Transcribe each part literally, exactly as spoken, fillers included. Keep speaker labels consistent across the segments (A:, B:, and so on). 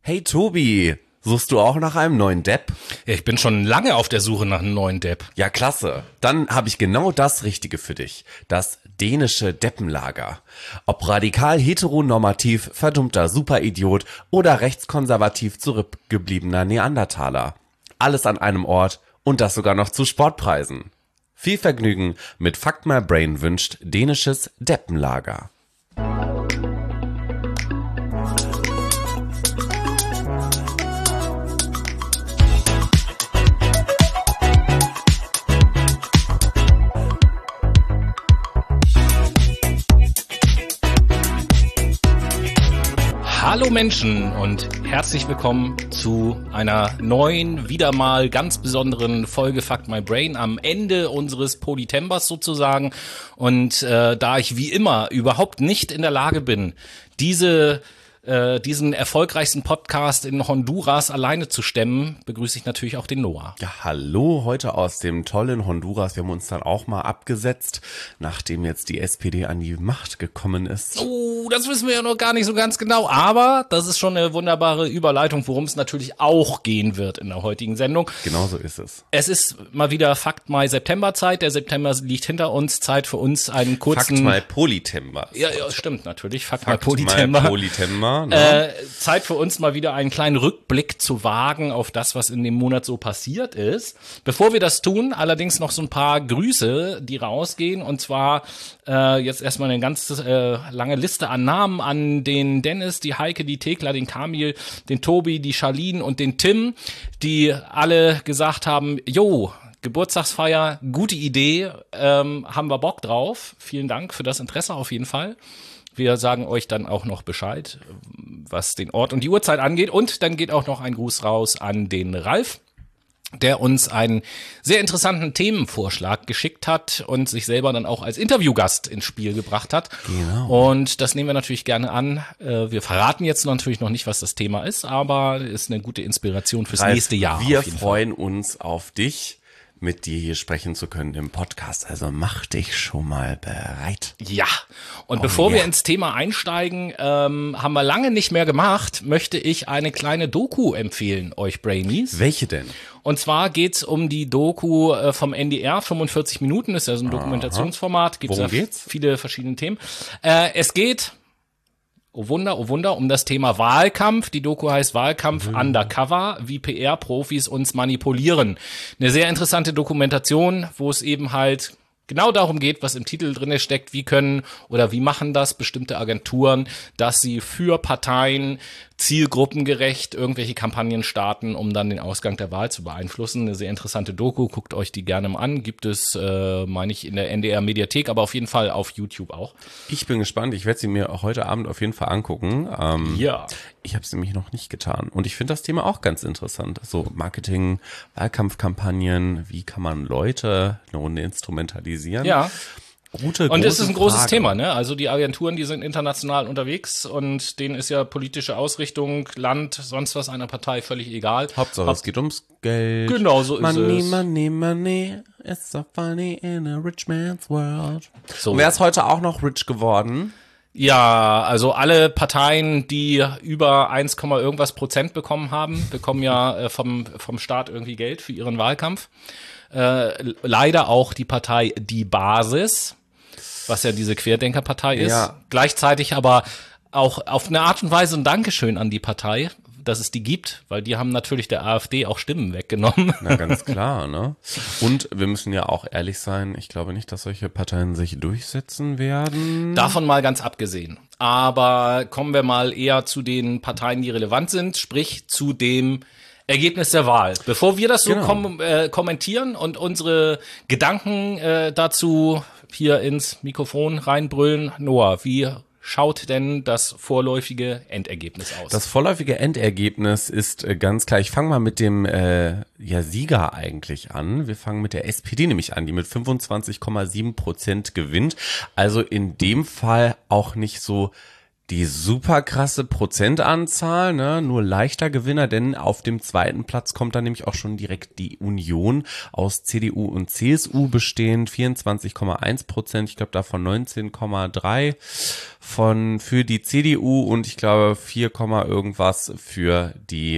A: Hey Tobi, suchst du auch nach einem neuen Depp?
B: Ja, ich bin schon lange auf der Suche nach einem neuen Depp.
A: Ja, klasse. Dann habe ich genau das Richtige für dich. Das dänische Deppenlager. Ob radikal heteronormativ, verdummter Superidiot oder rechtskonservativ zurückgebliebener Neandertaler. Alles an einem Ort und das sogar noch zu Sportpreisen. Viel Vergnügen mit Fuck My Brain wünscht dänisches Deppenlager.
B: Hallo Menschen und herzlich willkommen zu einer neuen, wieder mal ganz besonderen Folge Fuck My Brain am Ende unseres Politembers sozusagen. Und äh, da ich wie immer überhaupt nicht in der Lage bin, diese äh, diesen erfolgreichsten Podcast in Honduras alleine zu stemmen, begrüße ich natürlich auch den Noah.
A: Ja, hallo, heute aus dem tollen Honduras. Wir haben uns dann auch mal abgesetzt, nachdem jetzt die S P D an die Macht gekommen ist.
B: Oh, das wissen wir ja noch gar nicht so ganz genau, aber das ist schon eine wunderbare Überleitung, worum es natürlich auch gehen wird in der heutigen Sendung.
A: Genau so ist es.
B: Es ist mal wieder Fakt Mai September Zeit. Der September liegt hinter uns. Zeit für uns einen kurzen...
A: Fakt Mai Politember.
B: Ja, ja, stimmt natürlich. Fakt,
A: Fakt
B: Mai Politember.
A: Mai Politember. Ne?
B: Äh, Zeit für uns mal wieder einen kleinen Rückblick zu wagen auf das, was in dem Monat so passiert ist. Bevor wir das tun, allerdings noch so ein paar Grüße, die rausgehen. Und zwar äh, jetzt erstmal eine ganz äh, lange Liste an Namen an den Dennis, die Heike, die Thekla, den Kamil, den Tobi, die Charlene und den Tim, die alle gesagt haben, jo, Geburtstagsfeier, gute Idee, ähm, haben wir Bock drauf. Vielen Dank für das Interesse auf jeden Fall. Wir sagen euch dann auch noch Bescheid, was den Ort und die Uhrzeit angeht. Und dann geht auch noch ein Gruß raus an den Ralf, der uns einen sehr interessanten Themenvorschlag geschickt hat und sich selber dann auch als Interviewgast ins Spiel gebracht hat.
A: Genau.
B: Und das nehmen wir natürlich gerne an. Wir verraten jetzt natürlich noch nicht, was das Thema ist, aber ist eine gute Inspiration fürs
A: Ralf,
B: nächste Jahr.
A: Wir
B: auf jeden
A: freuen Fall. uns auf dich, mit dir hier sprechen zu können im Podcast. Also mach dich schon mal bereit.
B: Ja, und
A: oh,
B: bevor
A: ja.
B: wir ins Thema einsteigen, ähm, haben wir lange nicht mehr gemacht, möchte ich eine kleine Doku empfehlen, euch Brainies.
A: Welche denn?
B: Und zwar geht's um die Doku äh, vom N D R, fünfundvierzig Minuten, ist ja so ein Dokumentationsformat, gibt's
A: Worum
B: ja
A: geht's?
B: viele verschiedene Themen. Äh, es geht... Oh Wunder, oh Wunder, um das Thema Wahlkampf. Die Doku heißt Wahlkampf mhm. Undercover, wie P R-Profis uns manipulieren. Eine sehr interessante Dokumentation, wo es eben halt genau darum geht, was im Titel drinne steckt. Wie können oder wie machen das bestimmte Agenturen, dass sie für Parteien zielgruppengerecht irgendwelche Kampagnen starten, um dann den Ausgang der Wahl zu beeinflussen. Eine sehr interessante Doku, guckt euch die gerne mal an. Gibt es, äh, meine ich, in der N D R-Mediathek, aber auf jeden Fall auf YouTube auch.
A: Ich bin gespannt. Ich werde sie mir auch heute Abend auf jeden Fall angucken. Ähm,
B: ja.
A: Ich habe es nämlich noch nicht getan. Und ich finde das Thema auch ganz interessant. So Marketing, Wahlkampfkampagnen, wie kann man Leute eine Runde instrumentalisieren?
B: Ja.
A: Gute,
B: und es ist ein großes
A: Frage.
B: Thema, ne? Also die Agenturen, die sind international unterwegs und denen ist ja politische Ausrichtung, Land, sonst was einer Partei völlig egal.
A: Hauptsache,
B: Haupt-
A: es geht ums Geld.
B: Genau so ist
A: money,
B: es.
A: Money, money, it's so funny in a rich man's world.
B: So.
A: Und wer ist heute auch noch rich geworden?
B: Ja, also alle Parteien, die über eins, irgendwas Prozent bekommen haben, bekommen ja äh, vom vom Staat irgendwie Geld für ihren Wahlkampf. Äh, leider auch die Partei Die Basis, was ja diese Querdenkerpartei ist.
A: Ja.
B: Gleichzeitig aber auch auf eine Art und Weise ein Dankeschön an die Partei, dass es die gibt, weil die haben natürlich der AfD auch Stimmen weggenommen.
A: Na, ganz klar, ne? Und wir müssen ja auch ehrlich sein, ich glaube nicht, dass solche Parteien sich durchsetzen werden.
B: Davon mal ganz abgesehen. Aber kommen wir mal eher zu den Parteien, die relevant sind, sprich zu dem Ergebnis der Wahl. Bevor wir das so
A: Genau.
B: kom- äh, kommentieren und unsere Gedanken äh, dazu hier ins Mikrofon reinbrüllen, Noah, wie schaut denn das vorläufige Endergebnis aus?
A: Das vorläufige Endergebnis ist äh, ganz klar. Ich fange mal mit dem äh, ja, Sieger eigentlich an. Wir fangen mit der S P D nämlich an, die mit fünfundzwanzig Komma sieben Prozent gewinnt. Also in dem Fall auch nicht so die super krasse Prozentanzahl, ne, nur leichter Gewinner, denn auf dem zweiten Platz kommt dann nämlich auch schon direkt die Union aus C D U und C S U bestehend, vierundzwanzig Komma eins Prozent, ich glaube davon neunzehn Komma drei von für die C D U und ich glaube vier, irgendwas für die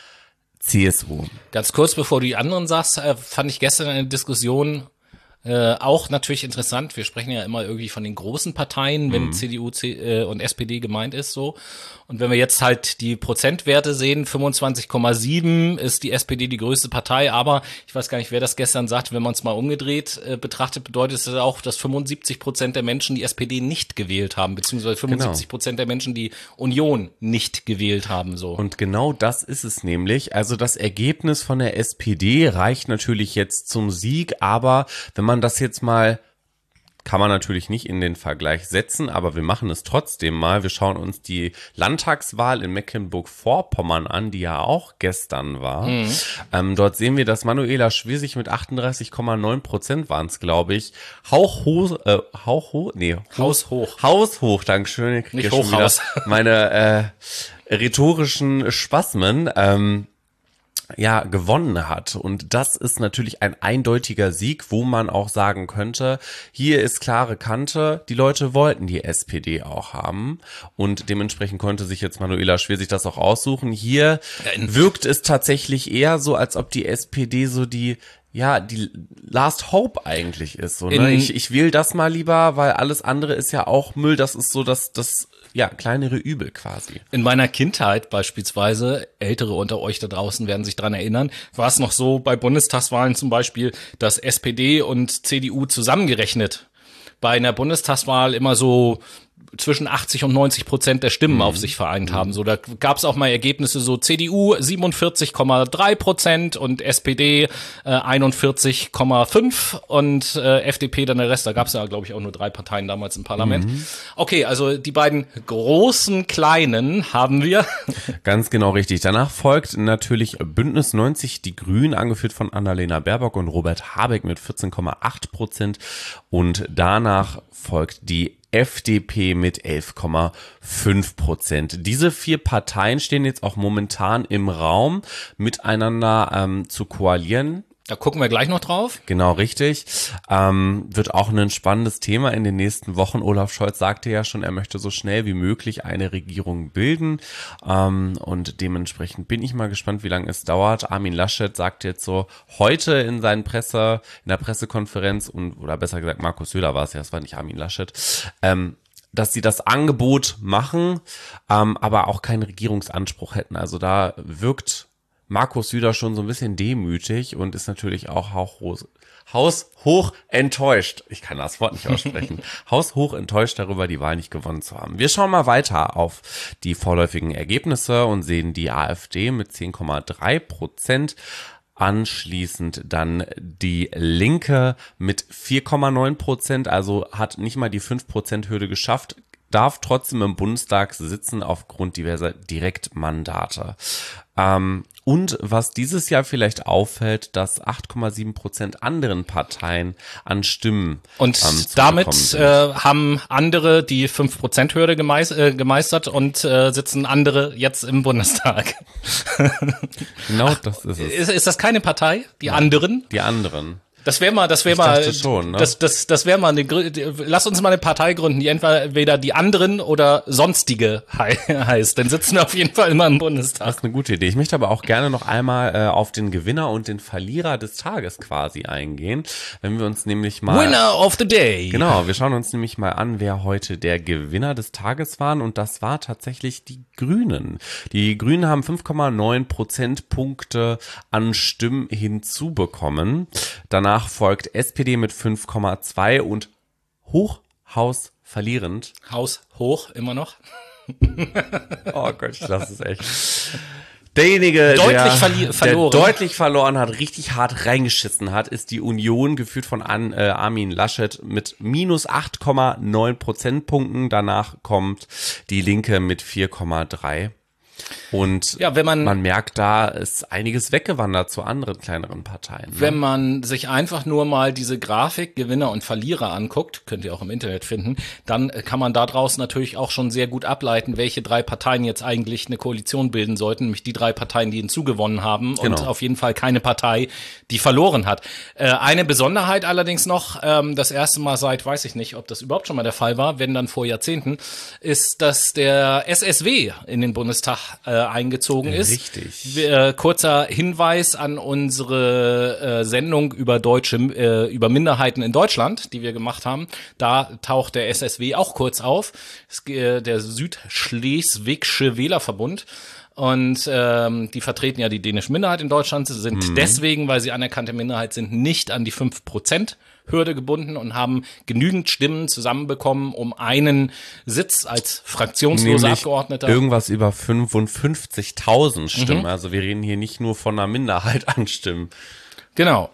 A: C S U.
B: Ganz kurz, bevor du die anderen sagst, äh, fand ich gestern eine Diskussion Äh, auch natürlich interessant. Wir sprechen ja immer irgendwie von den großen Parteien, wenn mhm. C D U C, äh, und S P D gemeint ist, so. Und wenn wir jetzt halt die Prozentwerte sehen, fünfundzwanzig Komma sieben ist die S P D die größte Partei, aber ich weiß gar nicht, wer das gestern sagt, wenn man es mal umgedreht äh, betrachtet, bedeutet es auch, dass fünfundsiebzig Prozent der Menschen die S P D nicht gewählt haben, beziehungsweise fünfundsiebzig Prozent genau. der Menschen die Union nicht gewählt haben, so.
A: Und genau das ist es nämlich. Also das Ergebnis von der S P D reicht natürlich jetzt zum Sieg, aber wenn man das jetzt mal, kann man natürlich nicht in den Vergleich setzen, aber wir machen es trotzdem mal. Wir schauen uns die Landtagswahl in Mecklenburg-Vorpommern an, die ja auch gestern war. Mhm. Ähm, dort sehen wir, dass Manuela Schwesig mit achtunddreißig Komma neun Prozent waren es, glaube ich. Hauchhoch, äh, Hauchhoch, nee.
B: Haushoch.
A: Haushoch, Dankeschön.
B: Nicht Hochhaus.
A: Meine äh, rhetorischen Spasmen, ähm, ja, gewonnen hat. Und das ist natürlich ein eindeutiger Sieg, wo man auch sagen könnte, hier ist klare Kante, die Leute wollten die S P D auch haben und dementsprechend konnte sich jetzt Manuela Schwesig das auch aussuchen. Hier wirkt es tatsächlich eher so, als ob die S P D so die ja, die Last Hope eigentlich ist. So, ne? Ich, ich wähle das mal lieber, weil alles andere ist ja auch Müll. Das ist so das, das ja, kleinere Übel quasi.
B: In meiner Kindheit beispielsweise, Ältere unter euch da draußen werden sich dran erinnern, war es noch so bei Bundestagswahlen zum Beispiel, dass S P D und C D U zusammengerechnet bei einer Bundestagswahl immer so zwischen achtzig und neunzig Prozent der Stimmen mhm. auf sich vereint haben. So, da gab es auch mal Ergebnisse so C D U siebenundvierzig Komma drei Prozent und S P D äh, einundvierzig Komma fünf und äh, F D P dann der Rest. Da gab es ja, glaube ich, auch nur drei Parteien damals im Parlament. Mhm. Okay, also die beiden großen Kleinen haben wir.
A: Ganz genau richtig. Danach folgt natürlich Bündnis neunzig Die Grünen, angeführt von Annalena Baerbock und Robert Habeck mit vierzehn Komma acht Prozent und danach folgt die F D P mit elf Komma fünf Prozent. Diese vier Parteien stehen jetzt auch momentan im Raum, miteinander ähm, zu koalieren.
B: Da gucken wir gleich noch drauf.
A: Genau, richtig. Ähm, wird auch ein spannendes Thema in den nächsten Wochen. Olaf Scholz sagte ja schon, er möchte so schnell wie möglich eine Regierung bilden. Ähm, und dementsprechend bin ich mal gespannt, wie lange es dauert. Armin Laschet sagt jetzt so heute in seinen Presse, in der Pressekonferenz und, oder besser gesagt, Markus Söder war es ja, es war nicht Armin Laschet, ähm, dass sie das Angebot machen, ähm, aber auch keinen Regierungsanspruch hätten. Also da wirkt Markus Söder schon so ein bisschen demütig und ist natürlich auch haushoch, haushoch enttäuscht. Ich kann das Wort nicht aussprechen. Haushoch enttäuscht darüber, die Wahl nicht gewonnen zu haben. Wir schauen mal weiter auf die vorläufigen Ergebnisse und sehen die AfD mit zehn Komma drei Prozent. Anschließend dann die Linke mit vier Komma neun Prozent, also hat nicht mal die fünf Prozent Hürde geschafft, darf trotzdem im Bundestag sitzen aufgrund diverser Direktmandate. Ähm, und was dieses Jahr vielleicht auffällt, dass acht Komma sieben Prozent anderen Parteien an Stimmen
B: und ähm, damit äh, haben andere die fünf Prozent Hürde gemeis äh, gemeistert und äh, sitzen andere jetzt im Bundestag.
A: Genau, das ist es.
B: Ist, ist das keine Partei? Die ja, anderen?
A: Die anderen.
B: Das wäre mal, das wäre mal, schon, ne? das, das, das wäre mal eine, lass uns mal eine Partei gründen, die entweder die anderen oder sonstige he heißt. Dann sitzen wir auf jeden Fall immer im Bundestag.
A: Das ist eine gute Idee. Ich möchte aber auch gerne noch einmal äh, auf den Gewinner und den Verlierer des Tages quasi eingehen. Wenn wir uns nämlich mal.
B: Winner of the Day.
A: Genau, wir schauen uns nämlich mal an, wer heute der Gewinner des Tages waren. Und das war tatsächlich die Grünen. Die Grünen haben fünf Komma neun Prozentpunkte an Stimmen hinzubekommen. Danach folgt S P D mit fünf Komma zwei und Hochhaus verlierend.
B: Haus hoch, immer noch.
A: Oh Gott, ich lasse es echt. Derjenige,
B: deutlich
A: der, der deutlich verloren hat, richtig hart reingeschissen hat, ist die Union, geführt von An, äh, Armin Laschet mit minus acht Komma neun Prozentpunkten. Danach kommt die Linke mit vier Komma drei. Und
B: Ja, wenn man,
A: man merkt, da ist einiges weggewandert zu anderen kleineren Parteien. Ne?
B: Wenn man sich einfach nur mal diese Grafik Gewinner und Verlierer anguckt, könnt ihr auch im Internet finden, dann kann man daraus natürlich auch schon sehr gut ableiten, welche drei Parteien jetzt eigentlich eine Koalition bilden sollten, nämlich die drei Parteien, die hinzugewonnen haben und
A: Genau.
B: auf jeden Fall keine Partei, die verloren hat. Äh, eine Besonderheit allerdings noch, ähm, das erste Mal seit, weiß ich nicht, ob das überhaupt schon mal der Fall war, wenn dann vor Jahrzehnten, ist, dass der S S W in den Bundestag äh, eingezogen ist.
A: Richtig.
B: Äh, kurzer Hinweis an unsere äh, Sendung über deutsche, äh, über Minderheiten in Deutschland, die wir gemacht haben. Da taucht der S S W auch kurz auf. Es, äh, der Südschleswigsche Wählerverbund. Und ähm, die vertreten ja die dänische Minderheit in Deutschland, sind mhm. deswegen, weil sie anerkannte Minderheit sind, nicht an die fünf Prozent Hürde gebunden und haben genügend Stimmen zusammenbekommen, um einen Sitz als fraktionsloser
A: Nämlich
B: Abgeordneter.
A: Irgendwas über fünfundfünfzigtausend Stimmen.
B: Mhm.
A: Also wir reden hier nicht nur von einer Minderheit an Stimmen.
B: Genau.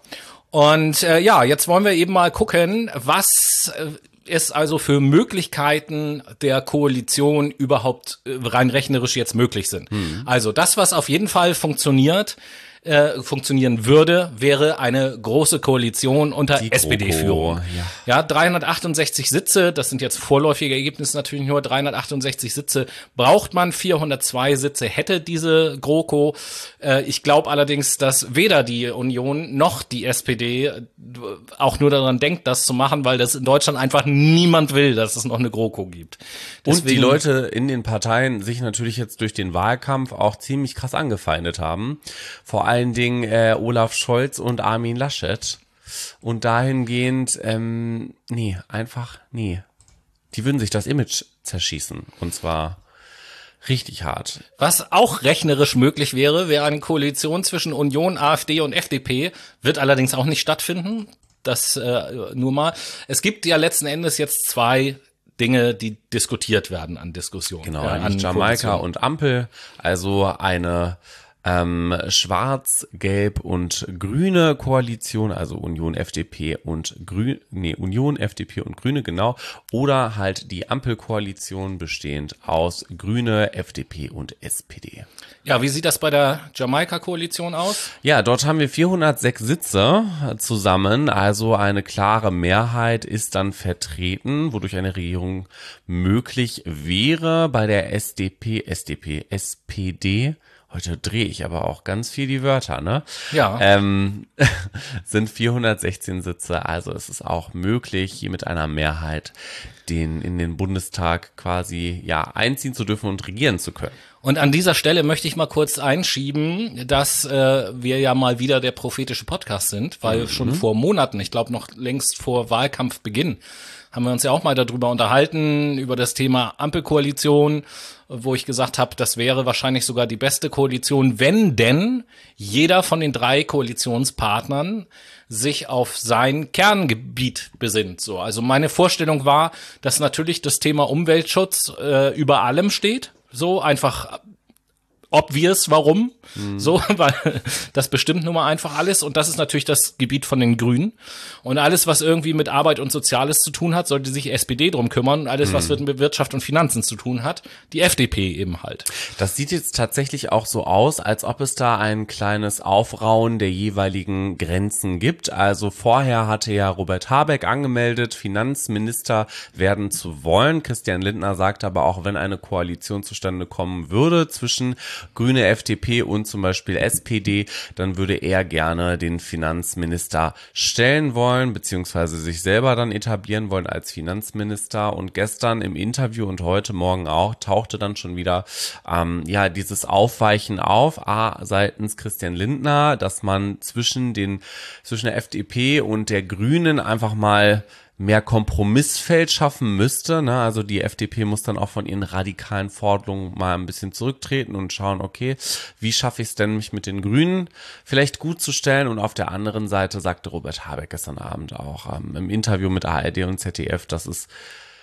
B: Und äh, ja, jetzt wollen wir eben mal gucken, was äh, es also für Möglichkeiten der Koalition überhaupt äh, rein rechnerisch jetzt möglich sind. Mhm. Also das, was auf jeden Fall funktioniert, Äh, funktionieren würde, wäre eine große Koalition unter
A: Die
B: S P D-Führung.
A: Ja.
B: ja, dreihundertachtundsechzig Sitze, das sind jetzt vorläufige Ergebnisse natürlich nur, dreihundertachtundsechzig Sitze braucht man, vierhundertzwei Sitze hätte diese GroKo. Äh, ich glaube allerdings, dass weder die Union noch die S P D auch nur daran denkt, das zu machen, weil das in Deutschland einfach niemand will, dass es noch eine GroKo gibt.
A: Deswegen, und die Leute in den Parteien sich natürlich jetzt durch den Wahlkampf auch ziemlich krass angefeindet haben. Vor allen Dingen äh, Olaf Scholz und Armin Laschet. Und dahingehend, ähm, nee, einfach, nee. Die würden sich das Image zerschießen. Und zwar richtig hart.
B: Was auch rechnerisch möglich wäre, wäre eine Koalition zwischen Union, AfD und F D P. Wird allerdings auch nicht stattfinden. Das äh, nur mal. Es gibt ja letzten Endes jetzt zwei Dinge, die diskutiert werden an Diskussionen.
A: Genau,
B: äh, an
A: Jamaika und Ampel. Also eine Ähm, schwarz, gelb und grüne Koalition, also Union, F D P und Grün, nee, Union, F D P und Grüne, genau. Oder halt die Ampelkoalition bestehend aus Grüne, F D P und S P D.
B: Ja, wie sieht das bei der Jamaika-Koalition aus?
A: Ja, dort haben wir vierhundertsechs Sitze zusammen, also eine klare Mehrheit ist dann vertreten, wodurch eine Regierung möglich wäre. Bei der S D P, S D P, S P D, heute drehe ich aber auch ganz viel die Wörter, ne?
B: Ja.
A: Ähm, sind vierhundertsechzehn Sitze, also es ist auch möglich, hier mit einer Mehrheit den in den Bundestag quasi ja einziehen zu dürfen und regieren zu können.
B: Und an dieser Stelle möchte ich mal kurz einschieben, dass äh, wir ja mal wieder der prophetische Podcast sind, weil mhm. schon vor Monaten, ich glaube noch längst vor Wahlkampfbeginn, haben wir uns ja auch mal darüber unterhalten, über das Thema Ampelkoalition, wo ich gesagt habe, das wäre wahrscheinlich sogar die beste Koalition, wenn denn jeder von den drei Koalitionspartnern sich auf sein Kerngebiet besinnt. So, also meine Vorstellung war, dass natürlich das Thema Umweltschutz äh, über allem steht. So einfach obvious, warum? Mhm. So, weil das bestimmt nun mal einfach alles und das ist natürlich das Gebiet von den Grünen und alles, was irgendwie mit Arbeit und Soziales zu tun hat, sollte sich S P D drum kümmern und alles, mhm. was mit Wirtschaft und Finanzen zu tun hat, die F D P eben halt.
A: Das sieht jetzt tatsächlich auch so aus, als ob es da ein kleines Aufrauen der jeweiligen Grenzen gibt. Also vorher hatte ja Robert Habeck angemeldet, Finanzminister werden zu wollen. Christian Lindner sagt aber auch, wenn eine Koalition zustande kommen würde zwischen Grüne, F D P und zum Beispiel S P D, dann würde er gerne den Finanzminister stellen wollen, beziehungsweise sich selber dann etablieren wollen als Finanzminister. Und gestern im Interview und heute Morgen auch tauchte dann schon wieder ähm, ja dieses Aufweichen auf, A, seitens Christian Lindner, dass man zwischen den zwischen der F D P und der Grünen einfach mal mehr Kompromissfeld schaffen müsste, ne? Also die F D P muss dann auch von ihren radikalen Forderungen mal ein bisschen zurücktreten und schauen, okay, wie schaffe ich es denn, mich mit den Grünen vielleicht gut zu stellen? Und auf der anderen Seite sagte Robert Habeck gestern Abend auch ähm, im Interview mit A R D und Z D F, dass es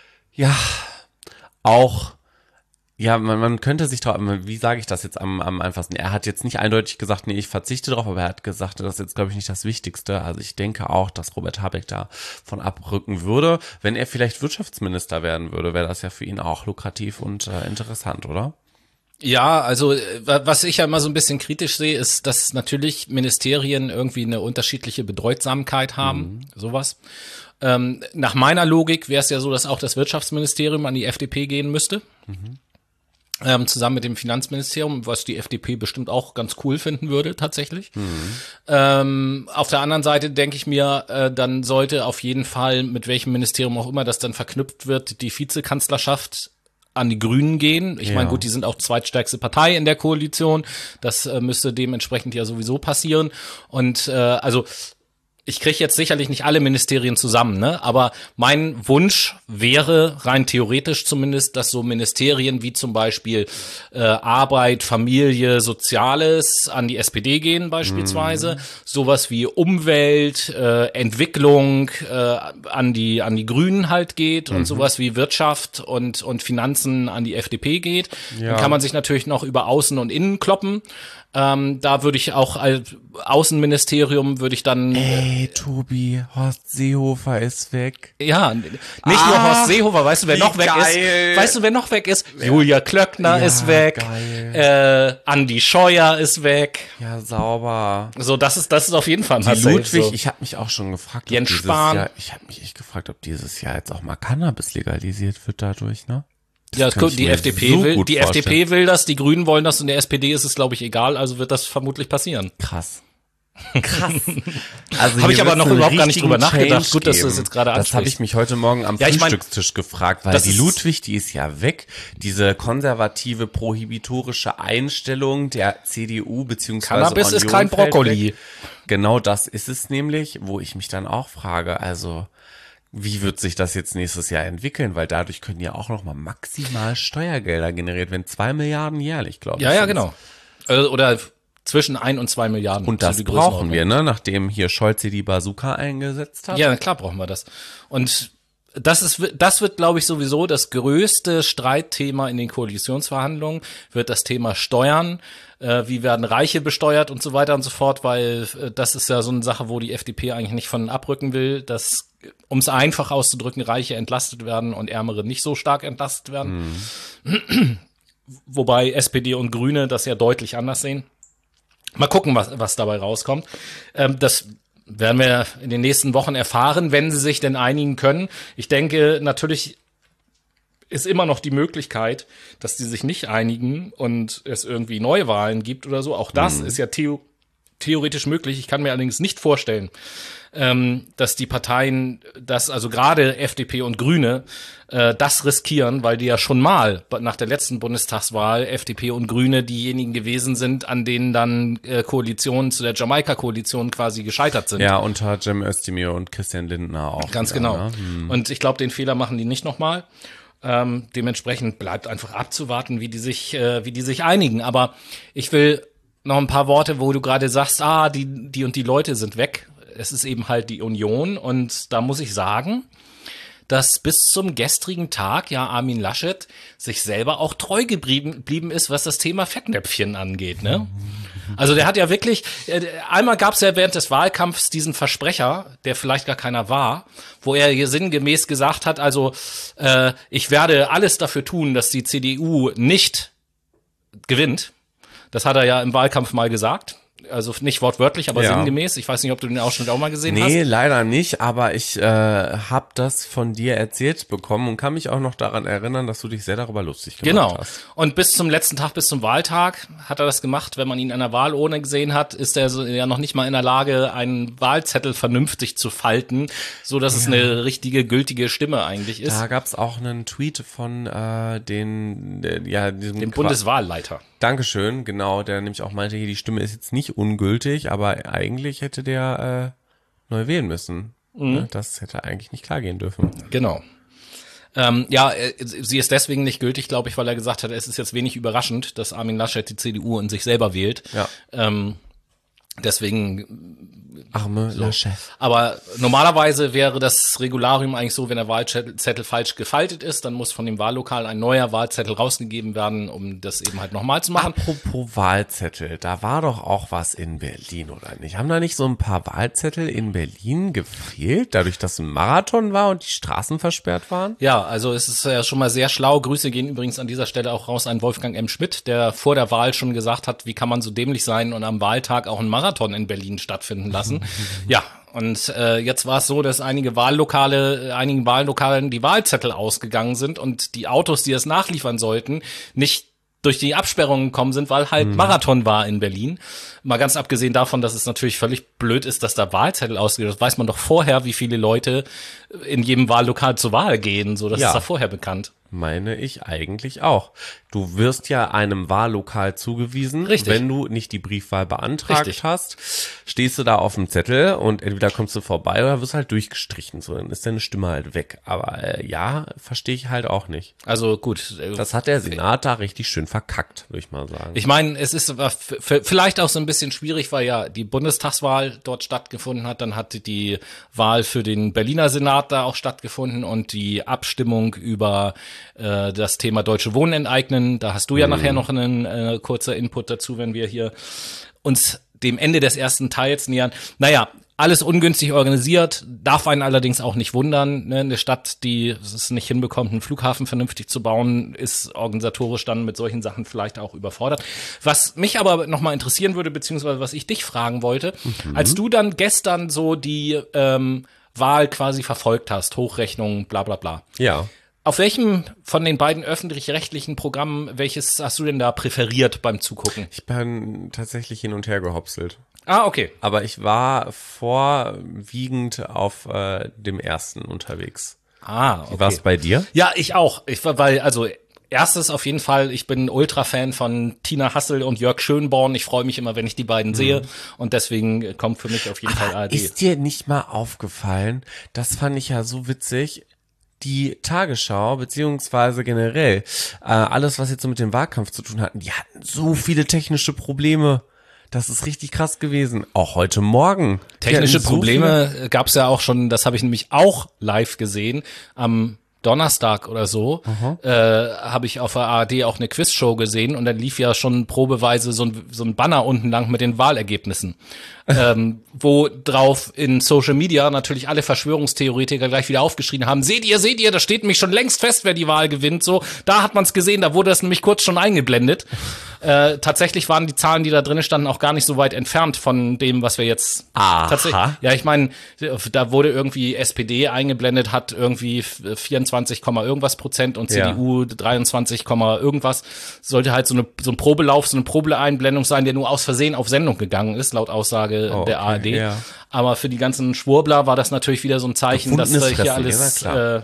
A: ja auch Ja, man, man könnte sich drauf, wie sage ich das jetzt am, am einfachsten? Er hat jetzt nicht eindeutig gesagt, nee, ich verzichte drauf, aber er hat gesagt, das ist jetzt, glaube ich, nicht das Wichtigste. Also ich denke auch, dass Robert Habeck da von abrücken würde. Wenn er vielleicht Wirtschaftsminister werden würde, wäre das ja für ihn auch lukrativ und äh, interessant, oder?
B: Ja, also was ich ja immer so ein bisschen kritisch sehe, ist, dass natürlich Ministerien irgendwie eine unterschiedliche Bedeutsamkeit haben, mhm. sowas. Ähm, nach meiner Logik wäre es ja so, dass auch das Wirtschaftsministerium an die F D P gehen müsste. Mhm. Ähm, zusammen mit dem Finanzministerium, was die F D P bestimmt auch ganz cool finden würde, tatsächlich. Mhm. Ähm, auf der anderen Seite denke ich mir, äh, dann sollte auf jeden Fall, mit welchem Ministerium auch immer das dann verknüpft wird, die Vizekanzlerschaft an die Grünen gehen. Ich ja. meine, gut, die sind auch zweitstärkste Partei in der Koalition. Das äh, müsste dementsprechend ja sowieso passieren. Und äh, also ich kriege jetzt sicherlich nicht alle Ministerien zusammen, ne? Aber mein Wunsch wäre, rein theoretisch zumindest, dass so Ministerien wie zum Beispiel äh, Arbeit, Familie, Soziales an die S P D gehen beispielsweise, mhm. sowas wie Umwelt, äh, Entwicklung äh, an die an die Grünen halt geht mhm. und sowas wie Wirtschaft und und Finanzen an die F D P geht. Ja. Dann kann man sich natürlich noch über Außen und Innen kloppen. Ähm, da würde ich auch als Außenministerium würde ich dann.
A: Ey, Tobi, Horst Seehofer ist weg.
B: Ja, nicht ah, nur Horst Seehofer, weißt du, wer noch weg geil. ist? Weißt du, wer noch weg ist? Ja. Julia Klöckner ja, ist weg. Geil. Äh, Andi Scheuer ist weg.
A: Ja, sauber.
B: So, das ist, das ist auf jeden Fall
A: ein Ludwig, so. Ich habe mich auch schon gefragt,
B: Jens Spahn.
A: Jahr, ich habe mich echt gefragt, ob dieses Jahr jetzt auch mal Cannabis legalisiert wird dadurch, ne?
B: Das ja, die F D P so will, die F D P will das, die Grünen wollen das und der S P D ist es, glaube ich, egal, also wird das vermutlich passieren.
A: Krass. Krass. Also
B: habe ich aber noch überhaupt gar nicht drüber nachgedacht. Gut, dass du das jetzt gerade ansprichst.
A: Das habe ich mich heute Morgen am ja, Frühstückstisch ich mein, gefragt, weil die Ludwig, die ist ja weg. Diese konservative, prohibitorische Einstellung der C D U beziehungsweise
B: Cannabis
A: Union
B: ist kein Brokkoli.
A: Weg. Genau das ist es nämlich, wo ich mich dann auch frage, also wie wird sich das jetzt nächstes Jahr entwickeln? Weil dadurch können ja auch noch mal maximal Steuergelder generiert werden. Zwei Milliarden jährlich, glaube ich.
B: Ja, ja, genau. Oder zwischen ein und zwei Milliarden.
A: Und das brauchen wir, ne? Nachdem hier Scholz die Bazooka eingesetzt hat.
B: Ja, klar brauchen wir das. Und das ist, das wird, glaube ich, sowieso das größte Streitthema in den Koalitionsverhandlungen, wird das Thema Steuern. Äh, wie werden Reiche besteuert und so weiter und so fort, weil äh, das ist ja so eine Sache, wo die F D P eigentlich nicht von abrücken will, dass, um es einfach auszudrücken, Reiche entlastet werden und Ärmere nicht so stark entlastet werden. Mhm. Wobei S P D und Grüne das ja deutlich anders sehen. Mal gucken, was, was dabei rauskommt. Ähm, das werden wir in den nächsten Wochen erfahren, wenn sie sich denn einigen können. Ich denke, natürlich ist immer noch die Möglichkeit, dass die sich nicht einigen und es irgendwie Neuwahlen gibt oder so. Auch das mhm. ist ja theo- theoretisch möglich. Ich kann mir allerdings nicht vorstellen, ähm, dass die Parteien, das also gerade F D P und Grüne, äh, das riskieren, weil die ja schon mal nach der letzten Bundestagswahl F D P und Grüne diejenigen gewesen sind, an denen dann äh, Koalitionen zu der Jamaika-Koalition quasi gescheitert sind.
A: Ja, unter Cem Özdemir und Christian Lindner auch.
B: Ganz
A: wieder,
B: genau.
A: Ne? Hm.
B: Und ich glaube, den Fehler machen die nicht nochmal. Ähm, dementsprechend bleibt einfach abzuwarten, wie die sich, äh, wie die sich einigen. Aber ich will noch ein paar Worte, wo du gerade sagst, ah, die, die und die Leute sind weg. Es ist eben halt die Union und da muss ich sagen, dass bis zum gestrigen Tag ja Armin Laschet sich selber auch treu geblieben ist, was das Thema Fettnäpfchen angeht, ne? Also der hat ja wirklich, einmal gab es ja während des Wahlkampfs diesen Versprecher, der vielleicht gar keiner war, wo er hier sinngemäß gesagt hat, also äh, ich werde alles dafür tun, dass die C D U nicht gewinnt. Das hat er ja im Wahlkampf mal gesagt. Also nicht wortwörtlich, aber ja. sinngemäß. Ich weiß nicht, ob du den Ausschnitt auch mal gesehen
A: nee,
B: hast.
A: Nee, leider nicht, aber ich äh, habe das von dir erzählt bekommen und kann mich auch noch daran erinnern, dass du dich sehr darüber lustig gemacht
B: genau.
A: hast.
B: Genau. Und bis zum letzten Tag, bis zum Wahltag hat er das gemacht. Wenn man ihn an der Wahlurne gesehen hat, ist er so, ja noch nicht mal in der Lage, einen Wahlzettel vernünftig zu falten, so dass ja. es eine richtige, gültige Stimme eigentlich ist.
A: Da gab's auch einen Tweet von äh, den, äh, ja, diesem
B: dem Bundeswahlleiter.
A: Dankeschön, genau, der nämlich auch meinte, hier, die Stimme ist jetzt nicht ungültig, aber eigentlich hätte der äh, neu wählen müssen. Mhm. Das hätte eigentlich nicht klar gehen dürfen.
B: Genau. Ähm, ja, äh, sie ist deswegen nicht gültig, glaube ich, weil er gesagt hat, es ist jetzt wenig überraschend, dass Armin Laschet die C D U in sich selber wählt.
A: Ja.
B: Ähm, deswegen
A: Arme so. Chef.
B: Aber normalerweise wäre das Regularium eigentlich so, wenn der Wahlzettel falsch gefaltet ist, dann muss von dem Wahllokal ein neuer Wahlzettel rausgegeben werden, um das eben halt nochmal zu machen.
A: Apropos Wahlzettel, da war doch auch was in Berlin, oder nicht? Haben da nicht so ein paar Wahlzettel in Berlin gefehlt, dadurch, dass ein Marathon war und die Straßen versperrt waren?
B: Ja, also es ist ja schon mal sehr schlau. Grüße gehen übrigens an dieser Stelle auch raus an Wolfgang M. Schmidt, der vor der Wahl schon gesagt hat, wie kann man so dämlich sein und am Wahltag auch einen Marathon in Berlin stattfinden lassen. Ja, und äh, jetzt war es so, dass einige Wahllokale, einigen Wahllokalen die Wahlzettel ausgegangen sind und die Autos, die das nachliefern sollten, nicht durch die Absperrungen gekommen sind, weil halt Marathon war in Berlin. Mal ganz abgesehen davon, dass es natürlich völlig blöd ist, dass da Wahlzettel ausgeht. Das weiß man doch vorher, wie viele Leute in jedem Wahllokal zur Wahl gehen. So, das
A: Ja.
B: ist da vorher bekannt.
A: Meine ich eigentlich auch. Du wirst ja einem Wahllokal zugewiesen.
B: Richtig.
A: Wenn du nicht die Briefwahl beantragt
B: Richtig.
A: hast, stehst du da auf dem Zettel und entweder kommst du vorbei oder wirst halt durchgestrichen. So, dann ist deine Stimme halt weg. Aber äh, ja, verstehe ich halt auch nicht.
B: Also gut. äh,
A: Das hat der Senat da richtig schön verkackt, würde ich mal sagen.
B: Ich meine, es ist aber f- f- vielleicht auch so ein bisschen schwierig, weil ja die Bundestagswahl dort stattgefunden hat. Dann hat die Wahl für den Berliner Senat da auch stattgefunden und die Abstimmung über äh, das Thema Deutsche Wohnen enteignen. Da hast du ja nachher noch einen äh, kurzer Input dazu, wenn wir hier uns dem Ende des ersten Teils nähern. Naja, alles ungünstig organisiert, darf einen allerdings auch nicht wundern. Ne? Eine Stadt, die es nicht hinbekommt, einen Flughafen vernünftig zu bauen, ist organisatorisch dann mit solchen Sachen vielleicht auch überfordert. Was mich aber nochmal interessieren würde, beziehungsweise was ich dich fragen wollte, mhm. als du dann gestern so die ähm, Wahl quasi verfolgt hast, Hochrechnung, bla bla bla.
A: Ja.
B: Auf welchem von den beiden öffentlich-rechtlichen Programmen, welches hast du denn da präferiert beim Zugucken?
A: Ich bin tatsächlich hin und her gehopselt.
B: Ah, okay.
A: Aber ich war vorwiegend auf äh, dem ersten unterwegs.
B: Ah, okay.
A: Wie war's bei dir?
B: Ja, ich auch. Ich war, weil, also, erstes auf jeden Fall, ich bin Ultra-Fan von Tina Hassel und Jörg Schönborn. Ich freue mich immer, wenn ich die beiden mhm. sehe. Und deswegen kommt für mich auf jeden Fall A R D.
A: Ist dir nicht mal aufgefallen? Das fand ich ja so witzig. Die Tagesschau, beziehungsweise generell, äh, alles, was jetzt so mit dem Wahlkampf zu tun hatten, die hatten so viele technische Probleme. Das ist richtig krass gewesen. Auch heute Morgen.
B: Technische so Probleme gab es ja auch schon, das habe ich nämlich auch live gesehen, am Donnerstag oder so, äh, habe ich auf der A R D auch eine Quizshow gesehen und dann lief ja schon probeweise so ein, so ein Banner unten lang mit den Wahlergebnissen. ähm, wo drauf in Social Media natürlich alle Verschwörungstheoretiker gleich wieder aufgeschrien haben, seht ihr, seht ihr, das steht nämlich schon längst fest, wer die Wahl gewinnt, so, da hat man es gesehen, da wurde das nämlich kurz schon eingeblendet. Äh, tatsächlich waren die Zahlen, die da drin standen, auch gar nicht so weit entfernt von dem, was wir jetzt tatsächlich, ja, ich meine, da wurde irgendwie S P D eingeblendet, hat irgendwie vierundzwanzig, irgendwas Prozent und C D U ja. dreiundzwanzig, irgendwas, sollte halt so eine so ein Probelauf, so eine Probeeinblendung sein, der nur aus Versehen auf Sendung gegangen ist, laut Aussage oh, der okay, A R D. Ja. Aber für die ganzen Schwurbler war das natürlich wieder so ein Zeichen, dass da hier alles äh,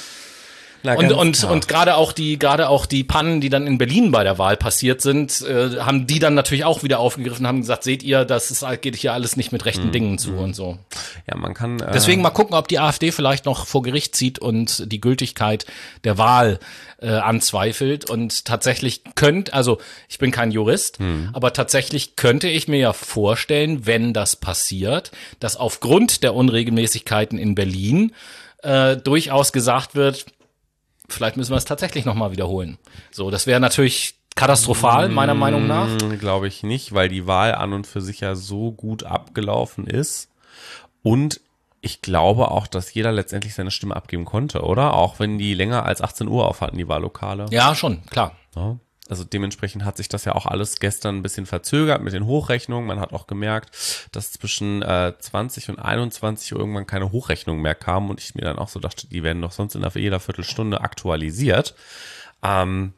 B: Na, und und klar. und gerade auch die gerade auch die Pannen, die dann in Berlin bei der Wahl passiert sind, äh, haben die dann natürlich auch wieder aufgegriffen, haben gesagt, seht ihr, das ist, geht hier alles nicht mit rechten mhm. Dingen zu mhm. und so.
A: Ja, man kann äh
B: deswegen mal gucken, ob die AfD vielleicht noch vor Gericht zieht und die Gültigkeit der Wahl äh, anzweifelt und tatsächlich könnt, also ich bin kein Jurist, mhm. aber tatsächlich könnte ich mir ja vorstellen, wenn das passiert, dass aufgrund der Unregelmäßigkeiten in Berlin äh, durchaus gesagt wird, vielleicht müssen wir es tatsächlich nochmal wiederholen. So, das wäre natürlich katastrophal, meiner Meinung nach.
A: Glaube ich nicht, weil die Wahl an und für sich ja so gut abgelaufen ist. Und ich glaube auch, dass jeder letztendlich seine Stimme abgeben konnte, oder? Auch wenn die länger als achtzehn Uhr auf hatten, die Wahllokale.
B: Ja, schon, klar.
A: Ja. Also dementsprechend hat sich das ja auch alles gestern ein bisschen verzögert mit den Hochrechnungen. Man hat auch gemerkt, dass zwischen äh, zwanzig und einundzwanzig Uhr irgendwann keine Hochrechnungen mehr kamen und ich mir dann auch so dachte, die werden doch sonst in jeder Viertelstunde aktualisiert. Ähm,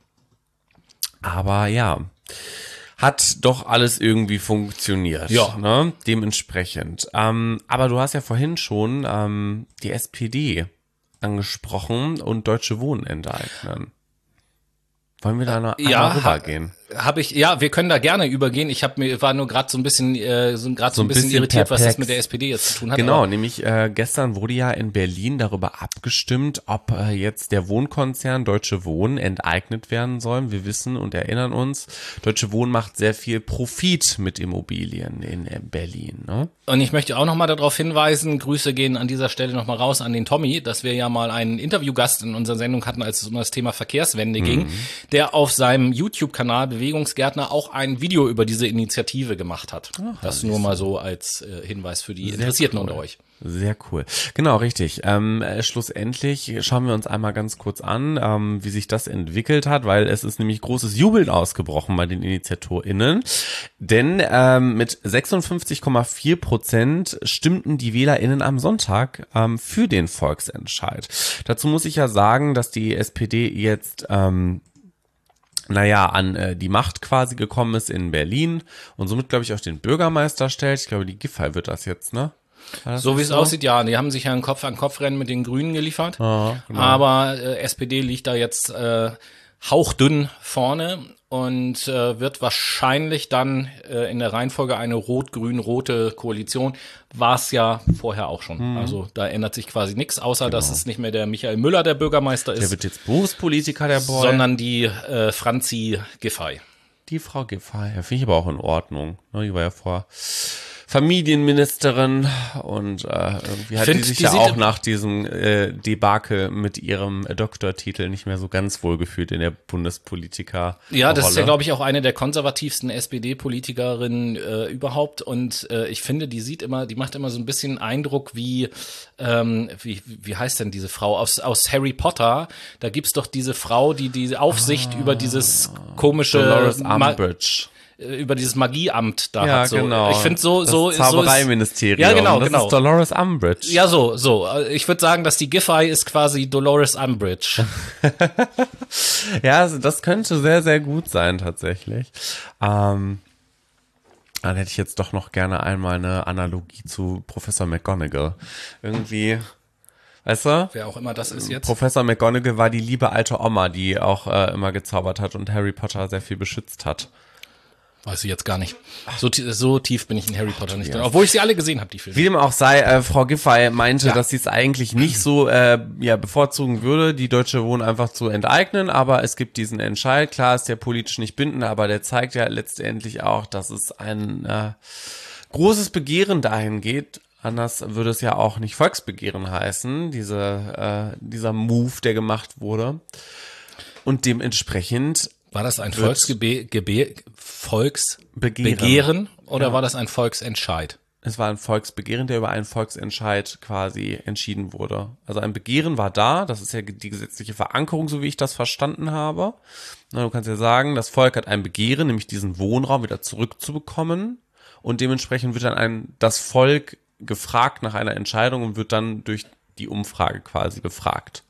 A: aber ja, hat doch alles irgendwie funktioniert.
B: Ja.
A: Ne? Dementsprechend. Ähm, aber du hast ja vorhin schon ähm, die S P D angesprochen und Deutsche Wohnen enteignen. Wollen wir da noch
B: ja,
A: einmal rübergehen?
B: Habe ich, ja, wir können da gerne übergehen. Ich habe mir war nur gerade so ein bisschen, äh, so gerade so ein bisschen, bisschen irritiert, perplex. Was das mit der S P D jetzt zu tun hat.
A: Genau, nämlich äh, gestern wurde ja in Berlin darüber abgestimmt, ob äh, jetzt der Wohnkonzern Deutsche Wohnen enteignet werden soll. Wir wissen und erinnern uns, Deutsche Wohnen macht sehr viel Profit mit Immobilien in, in Berlin. Ne?
B: Und ich möchte auch nochmal darauf hinweisen, Grüße gehen an dieser Stelle nochmal raus an den Tommy, dass wir ja mal einen Interviewgast in unserer Sendung hatten, als es um das Thema Verkehrswende mhm. ging, der auf seinem YouTube-Kanal Bewegungsgärtner auch ein Video über diese Initiative gemacht hat. Ach, das nur mal so als äh, Hinweis für die Interessierten
A: cool.
B: unter euch.
A: Sehr cool. Genau, richtig. Ähm, äh, schlussendlich schauen wir uns einmal ganz kurz an, ähm, wie sich das entwickelt hat, weil es ist nämlich großes Jubeln ausgebrochen bei den InitiatorInnen. Denn ähm, mit sechsundfünfzig Komma vier Prozent stimmten die WählerInnen am Sonntag ähm, für den Volksentscheid. Dazu muss ich ja sagen, dass die S P D jetzt ähm, naja, an äh, die Macht quasi gekommen ist in Berlin und somit, glaube ich, auch den Bürgermeister stellt. Ich glaube, die Giffey wird das jetzt, ne?
B: So wie es so? aussieht, ja. Die haben sich ja ein Kopf-an-Kopf-Rennen mit den Grünen geliefert.
A: Ah, genau.
B: Aber äh, S P D liegt da jetzt äh, hauchdünn vorne und äh, wird wahrscheinlich dann äh, in der Reihenfolge eine rot-grün-rote Koalition. War es ja vorher auch schon. Hm. Also da ändert sich quasi nichts, außer genau. dass es nicht mehr der Michael Müller der Bürgermeister ist.
A: Der wird jetzt Berufspolitiker, der Boy.
B: Sondern die äh, Franzi Giffey.
A: Die Frau Giffey, ja, finde ich aber auch in Ordnung. Die war ja vor Familienministerin und äh, irgendwie hat
B: Find,
A: sie sich
B: die
A: ja auch nach diesem äh, Debakel mit ihrem Doktortitel nicht mehr so ganz wohl gefühlt in der Bundespolitiker.
B: Ja, das ist ja, glaube ich, auch eine der konservativsten S P D-Politikerinnen äh, überhaupt und äh, ich finde, die sieht immer, die macht immer so ein bisschen Eindruck wie, ähm, wie, wie heißt denn diese Frau aus, aus Harry Potter? Da gibt's doch diese Frau, die diese Aufsicht ah, über dieses komische
A: Dolores Umbridge.
B: über dieses Magieamt da
A: ja,
B: hat so.
A: Genau.
B: Ich finde so so
A: das Zaubereiministerium.
B: So ja, genau,
A: das
B: genau.
A: ist Dolores Umbridge.
B: Ja, so, so. Ich würde sagen, dass die Giffey ist quasi Dolores Umbridge.
A: Ja, also das könnte sehr, sehr gut sein tatsächlich. Ähm, dann hätte ich jetzt doch noch gerne einmal eine Analogie zu Professor McGonagall. Irgendwie, weißt du?
B: Wer auch immer das ist jetzt.
A: Professor McGonagall war die liebe alte Oma, die auch äh, immer gezaubert hat und Harry Potter sehr viel beschützt hat.
B: Weiß ich jetzt gar nicht. So, so tief bin ich in Harry Potter nicht drin. Obwohl ich sie alle gesehen habe, die Filme.
A: Wie dem auch sei, äh, Frau Giffey meinte,
B: ja.
A: dass sie es eigentlich nicht so äh, ja bevorzugen würde, die Deutsche Wohnen einfach zu enteignen, aber es gibt diesen Entscheid. Klar ist der politisch nicht bindend, aber der zeigt ja letztendlich auch, dass es ein äh, großes Begehren dahin geht. Anders würde es ja auch nicht Volksbegehren heißen, diese, äh, dieser Move, der gemacht wurde. Und dementsprechend
B: war das ein Volksgebe Gebe Volksbegehren Begehren, oder ja. war das ein Volksentscheid?
A: Es war ein Volksbegehren, der über einen Volksentscheid quasi entschieden wurde. Also ein Begehren war da, das ist ja die gesetzliche Verankerung, so wie ich das verstanden habe. Na, du kannst ja sagen, das Volk hat ein Begehren, nämlich diesen Wohnraum wieder zurückzubekommen und dementsprechend wird dann ein das Volk gefragt nach einer Entscheidung und wird dann durch die Umfrage quasi befragt.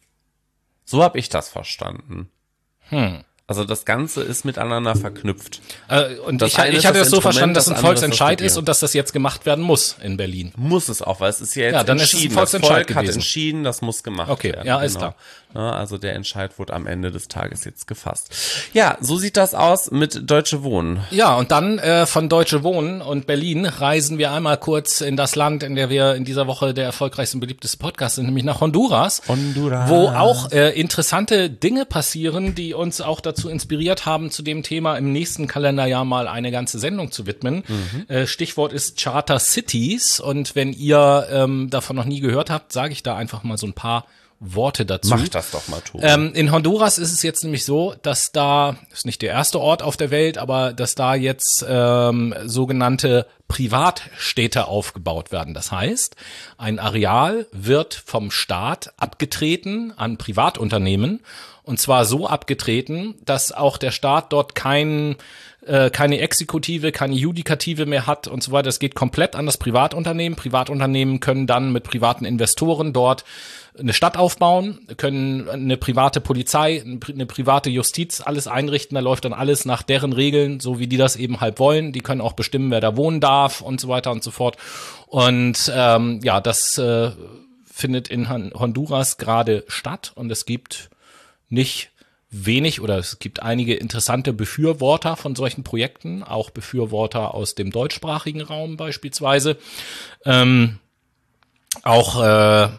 A: So habe ich das verstanden.
B: Hm.
A: Also das Ganze ist miteinander verknüpft.
B: Äh, und ich, ich hatte das so verstanden, dass ein Volksentscheid ist und dass das jetzt gemacht werden muss in Berlin.
A: Muss es auch, weil es ist ja jetzt
B: ja, dann
A: entschieden.
B: Ist es ein Volksentscheid
A: das Volk
B: gewesen.
A: hat entschieden, das muss gemacht
B: okay,
A: werden.
B: Okay, ja, ist
A: genau.
B: klar.
A: Ja, also der Entscheid wurde am Ende des Tages jetzt gefasst. Ja, so sieht das aus mit Deutsche Wohnen.
B: Ja, und dann äh, von Deutsche Wohnen und Berlin reisen wir einmal kurz in das Land, in der wir in dieser Woche der erfolgreichste und beliebteste Podcast sind, nämlich nach Honduras.
A: Honduras.
B: Wo auch äh, interessante Dinge passieren, die uns auch dazu inspiriert haben, zu dem Thema im nächsten Kalenderjahr mal eine ganze Sendung zu widmen. Mhm. Äh, Stichwort ist Charter Cities. Und wenn ihr ähm, davon noch nie gehört habt, sage ich da einfach mal so ein paar Worte dazu.
A: Mach das doch mal, Tobi.
B: Ähm, in Honduras ist es jetzt nämlich so, dass da, ist nicht der erste Ort auf der Welt, aber dass da jetzt ähm, sogenannte Privatstädte aufgebaut werden. Das heißt, ein Areal wird vom Staat abgetreten an Privatunternehmen und zwar so abgetreten, dass auch der Staat dort kein äh, keine Exekutive, keine Judikative mehr hat und so weiter. Es geht komplett an das Privatunternehmen. Privatunternehmen können dann mit privaten Investoren dort eine Stadt aufbauen, können eine private Polizei, eine private Justiz, alles einrichten. Da läuft dann alles nach deren Regeln, so wie die das eben halt wollen. Die können auch bestimmen, wer da wohnen darf und so weiter und so fort. Und ähm, ja, das äh, findet in Honduras gerade statt und es gibt nicht wenig oder es gibt einige interessante Befürworter von solchen Projekten, auch Befürworter aus dem deutschsprachigen Raum beispielsweise. Ähm, auch äh,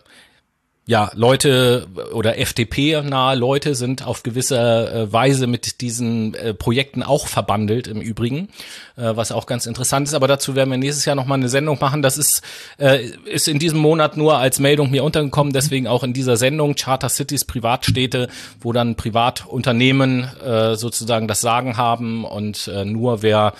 B: ja, Leute oder F D P-nahe Leute sind auf gewisse äh, Weise mit diesen äh, Projekten auch verbandelt im Übrigen, äh, was auch ganz interessant ist. Aber dazu werden wir nächstes Jahr nochmal eine Sendung machen. Das ist äh, ist in diesem Monat nur als Meldung mir untergekommen, deswegen auch in dieser Sendung Charter Cities, Privatstädte, wo dann Privatunternehmen äh, sozusagen das Sagen haben und äh, nur wer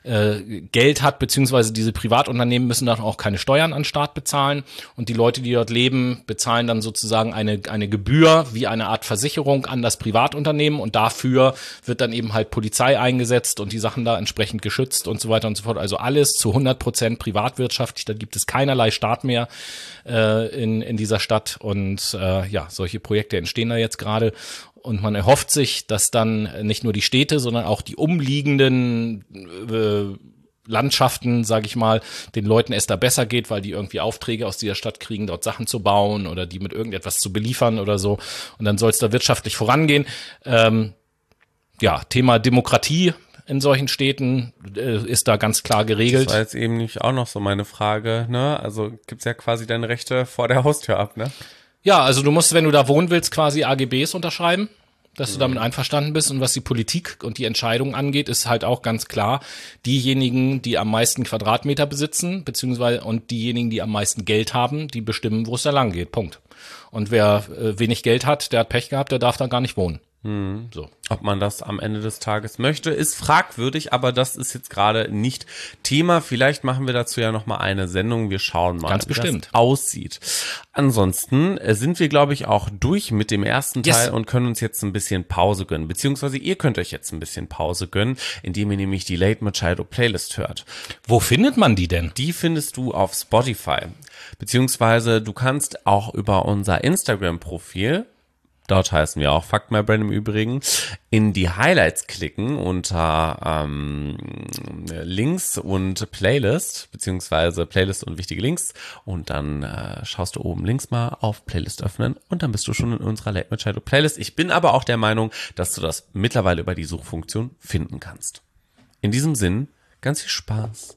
B: äh, Geld hat, beziehungsweise diese Privatunternehmen müssen dann auch keine Steuern an den Staat bezahlen und die Leute, die dort leben, bezahlen dann sozusagen eine eine Gebühr wie eine Art Versicherung an das Privatunternehmen und dafür wird dann eben halt Polizei eingesetzt und die Sachen da entsprechend geschützt und so weiter und so fort. Also alles zu hundert Prozent privatwirtschaftlich, da gibt es keinerlei Staat mehr äh, in in dieser Stadt und äh, ja, solche Projekte entstehen da jetzt gerade. Und man erhofft sich, dass dann nicht nur die Städte, sondern auch die umliegenden äh, Landschaften, sage ich mal, den Leuten es da besser geht, weil die irgendwie Aufträge aus dieser Stadt kriegen, dort Sachen zu bauen oder die mit irgendetwas zu beliefern oder so. Und dann soll es da wirtschaftlich vorangehen. Ähm, ja, Thema Demokratie in solchen Städten äh, ist da ganz klar geregelt.
A: Das war jetzt eben nicht auch noch so meine Frage, ne? Also gibt's ja quasi deine Rechte vor der Haustür ab, ne?
B: Ja, also du musst, wenn du da wohnen willst, quasi A G Bs unterschreiben, dass du damit einverstanden bist. Und was die Politik und die Entscheidungen angeht, ist halt auch ganz klar, diejenigen, die am meisten Quadratmeter besitzen, beziehungsweise und diejenigen, die am meisten Geld haben, die bestimmen, wo es da lang geht. Punkt. Und wer äh, wenig Geld hat, der hat Pech gehabt, der darf da gar nicht wohnen.
A: Hm.
B: So.
A: Ob man das am Ende des Tages möchte, ist fragwürdig, aber das ist jetzt gerade nicht Thema. Vielleicht machen wir dazu ja nochmal eine Sendung. Wir schauen mal,
B: Ganz
A: wie
B: bestimmt.
A: das aussieht. Ansonsten äh, sind wir, glaube ich, auch durch mit dem ersten
B: Yes.
A: Teil und können uns jetzt ein bisschen Pause gönnen. Beziehungsweise ihr könnt euch jetzt ein bisschen Pause gönnen, indem ihr nämlich die Late Machado Playlist hört.
B: Wo findet man die denn?
A: Die findest du auf Spotify. Beziehungsweise du kannst auch über unser Instagram-Profil, dort heißen wir auch Fuck My Brain im Übrigen, in die Highlights klicken unter ähm, Links und Playlist, beziehungsweise Playlist und wichtige Links und dann äh, schaust du oben links mal auf Playlist öffnen und dann bist du schon in unserer Late Machado Playlist. Ich bin aber auch der Meinung, dass du das mittlerweile über die Suchfunktion finden kannst. In diesem Sinn, ganz viel Spaß.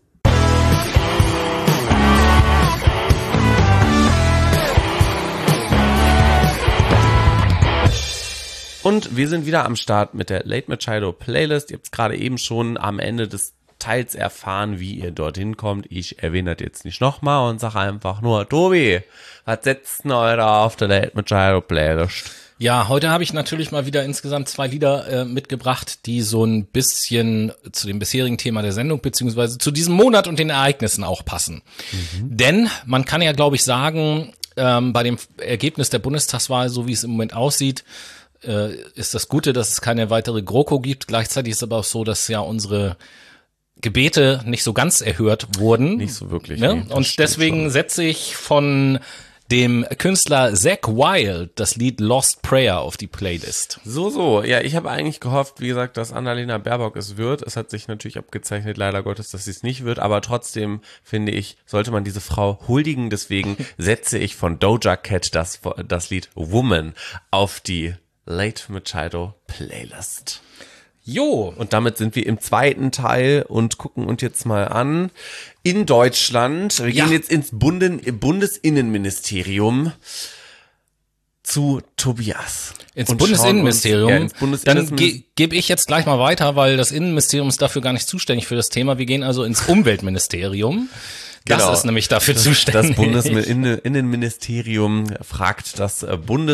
A: Und wir sind wieder am Start mit der Late Machado Playlist. Ihr habt es gerade eben schon am Ende des Teils erfahren, wie ihr dorthin kommt. Ich erwähne das jetzt nicht nochmal und sage einfach nur, Tobi, was setzt denn heute auf der Late Machado Playlist?
B: Ja, heute habe ich natürlich mal wieder insgesamt zwei Lieder äh, mitgebracht, die so ein bisschen zu dem bisherigen Thema der Sendung beziehungsweise zu diesem Monat und den Ereignissen auch passen. Mhm. Denn man kann ja, glaube ich, sagen, ähm, bei dem Ergebnis der Bundestagswahl, so wie es im Moment aussieht, äh, ist das Gute, dass es keine weitere GroKo gibt. Gleichzeitig ist es aber auch so, dass ja unsere Gebete nicht so ganz erhört wurden.
A: Nicht so wirklich.
B: Ne?
A: Nee,
B: und deswegen schon. setze ich von dem Künstler Zakk Wylde das Lied Lost Prayer auf die Playlist.
A: So, so. Ja, ich habe eigentlich gehofft, wie gesagt, dass Annalena Baerbock es wird. Es hat sich natürlich abgezeichnet, leider Gottes, dass sie es nicht wird. Aber trotzdem, finde ich, sollte man diese Frau huldigen. Deswegen setze ich von Doja Cat das, das Lied Woman auf die Late Machado Playlist.
B: Jo.
A: Und damit sind wir im zweiten Teil und gucken uns jetzt mal an. In Deutschland, wir
B: ja.
A: gehen jetzt ins Bunden, Bundesinnenministerium zu Tobias.
B: Ins
A: und
B: Bundesinnenministerium?
A: Uns, ja, ins Bundesinnenministerium.
B: Dann ge- gebe ich jetzt gleich mal weiter, weil das Innenministerium ist dafür gar nicht zuständig für das Thema. Wir gehen also ins Umweltministerium. Das
A: genau.
B: ist nämlich dafür zuständig.
A: Das Bundesinnenministerium fragt das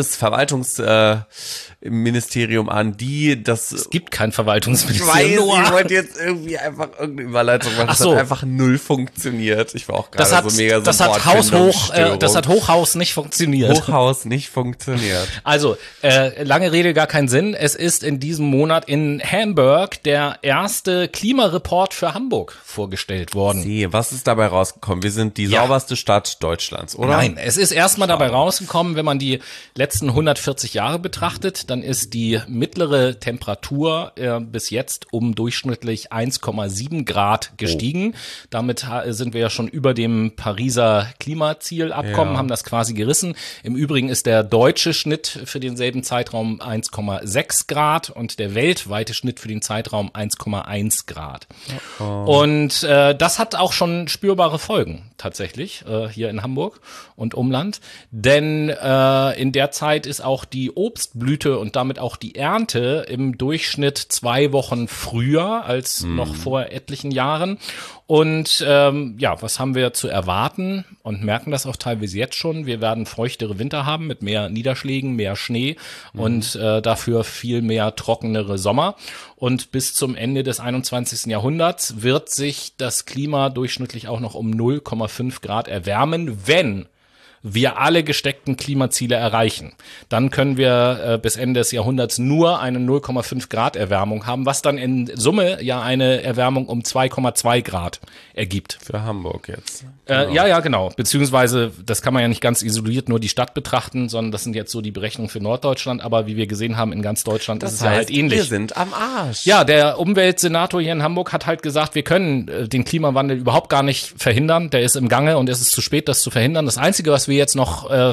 A: Bundesverwaltungsministerium an, die das...
B: Es gibt kein Verwaltungsministerium.
A: Ich weiß, ich wollte jetzt irgendwie einfach irgendeine Überleitung machen. Das
B: so.
A: hat einfach null funktioniert. Ich war auch
B: das
A: gerade
B: hat,
A: so mega so
B: das hat Haus hoch, äh, das hat Hochhaus nicht funktioniert.
A: Hochhaus nicht funktioniert.
B: Also, äh, lange Rede, gar keinen Sinn. Es ist in diesem Monat in Hamburg der erste Klimareport für Hamburg vorgestellt worden.
A: See, was ist dabei rausgekommen? rausgekommen? Wir sind die
B: Ja.
A: sauberste Stadt Deutschlands, oder?
B: Nein, es ist erstmal dabei rausgekommen, wenn man die letzten hundertvierzig Jahre betrachtet, dann ist die mittlere Temperatur äh, bis jetzt um durchschnittlich eins Komma sieben Grad gestiegen. Oh. Damit ha- sind wir ja schon über dem Pariser Klimazielabkommen,
A: Ja.
B: haben das quasi gerissen. Im Übrigen ist der deutsche Schnitt für denselben Zeitraum eins Komma sechs Grad und der weltweite Schnitt für den Zeitraum eins Komma eins Grad. Oh. Und äh, das hat auch schon spürbare Folgen tatsächlich äh, hier in Hamburg und Umland, denn äh, in der Zeit ist auch die Obstblüte und damit auch die Ernte im Durchschnitt zwei Wochen früher als mm. noch vor etlichen Jahren. Und ähm, ja, was haben wir zu erwarten und merken das auch teilweise jetzt schon? Wir werden feuchtere Winter haben mit mehr Niederschlägen, mehr Schnee mhm. und äh, dafür viel mehr trockenere Sommer. Und bis zum Ende des einundzwanzigsten Jahrhunderts wird sich das Klima durchschnittlich auch noch um null Komma fünf Grad erwärmen, wenn wir alle gesteckten Klimaziele erreichen. Dann können wir äh, bis Ende des Jahrhunderts nur eine null Komma fünf Grad Erwärmung haben, was dann in Summe ja eine Erwärmung um zwei Komma zwei Grad ergibt.
A: Für Hamburg jetzt.
B: Äh,
A: Genau.
B: ja, ja, genau. Beziehungsweise, das kann man ja nicht ganz isoliert nur die Stadt betrachten, sondern das sind jetzt so die Berechnungen für Norddeutschland. Aber wie wir gesehen haben, in ganz Deutschland
A: Das
B: ist es ja halt ähnlich.
A: Wir sind am Arsch.
B: Ja, der Umweltsenator hier in Hamburg hat halt gesagt, wir können äh, den Klimawandel überhaupt gar nicht verhindern. Der ist im Gange und es ist zu spät, das zu verhindern. Das Einzige, was wir jetzt noch äh,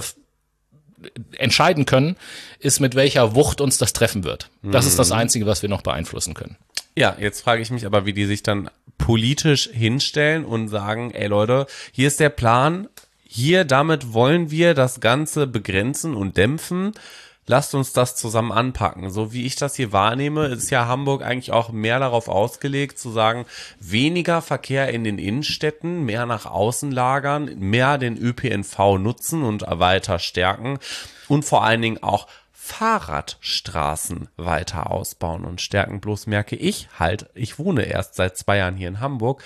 B: entscheiden können, ist, mit welcher Wucht uns das treffen wird. Das ist das Einzige, was wir noch beeinflussen können.
A: Ja, jetzt frage ich mich aber, wie die sich dann politisch hinstellen und sagen, ey Leute, hier ist der Plan, hier damit wollen wir das Ganze begrenzen und dämpfen. Lasst uns das zusammen anpacken. So wie ich das hier wahrnehme, ist ja Hamburg eigentlich auch mehr darauf ausgelegt, zu sagen, weniger Verkehr in den Innenstädten, mehr nach außen lagern, mehr den Ö P N V nutzen und weiter stärken und vor allen Dingen auch Fahrradstraßen weiter ausbauen und stärken. Bloß merke ich halt, ich wohne erst seit zwei Jahren hier in Hamburg.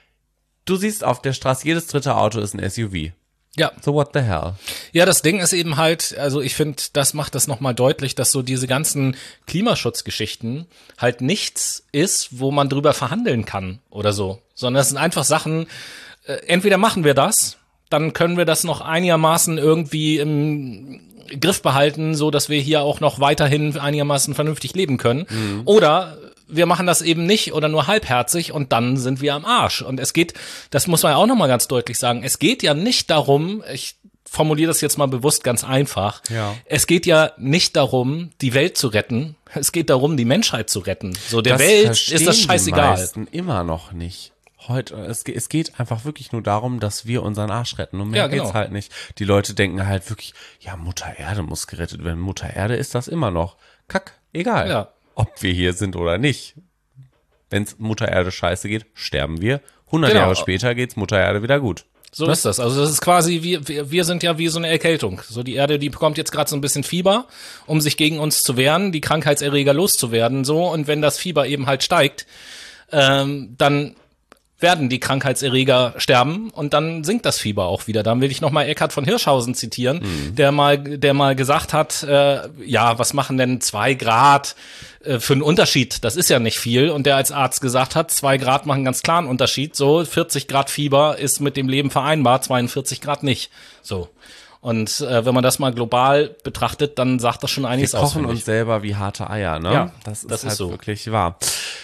A: Du siehst auf der Straße, jedes dritte Auto ist ein S U V.
B: Ja.
A: So what the hell?
B: Ja, das Ding ist eben halt, also ich finde, das macht das nochmal deutlich, dass so diese ganzen Klimaschutzgeschichten halt nichts ist, wo man drüber verhandeln kann oder so, sondern das sind einfach Sachen, äh, entweder machen wir das, dann können wir das noch einigermaßen irgendwie im Griff behalten, so dass wir hier auch noch weiterhin einigermaßen vernünftig leben können, mhm. oder wir machen das eben nicht oder nur halbherzig und dann sind wir am Arsch. Und es geht, das muss man ja auch nochmal ganz deutlich sagen, es geht ja nicht darum, ich formuliere das jetzt mal bewusst ganz einfach,
A: ja.
B: es geht ja nicht darum, die Welt zu retten, es geht darum, die Menschheit zu retten. So, der
A: das
B: Welt ist das scheißegal.
A: Die meisten immer noch nicht. Heute, es, es geht einfach wirklich nur darum, dass wir unseren Arsch retten und mehr
B: ja, genau.
A: geht's halt nicht. Die Leute denken halt wirklich, ja, Mutter Erde muss gerettet werden. Mutter Erde ist das immer noch. Kack, egal.
B: Ja.
A: Ob wir hier sind oder nicht. Wenn's Mutter Erde scheiße geht, sterben wir. hundert
B: Genau.
A: Jahre später geht's Mutter Erde wieder gut.
B: So ist das. Also das ist quasi, wie, wir, wir sind ja wie so eine Erkältung. So die Erde, die bekommt jetzt gerade so ein bisschen Fieber, um sich gegen uns zu wehren, die Krankheitserreger loszuwerden. So, und wenn das Fieber eben halt steigt, ähm, dann werden die Krankheitserreger sterben und dann sinkt das Fieber auch wieder. Dann will ich nochmal Eckhard von Hirschhausen zitieren, mhm. der mal, der mal gesagt hat, äh, ja, was machen denn zwei Grad äh, für einen Unterschied? Das ist ja nicht viel. Und der als Arzt gesagt hat, zwei Grad machen ganz klar einen Unterschied. So, vierzig Grad Fieber ist mit dem Leben vereinbar, zweiundvierzig Grad nicht. So. Und äh, wenn man das mal global betrachtet, dann sagt das schon einiges aus.
A: Wir kochen uns selber wie harte Eier, ne?
B: Ja,
A: das ist
B: das ist
A: halt
B: so.
A: wirklich wahr.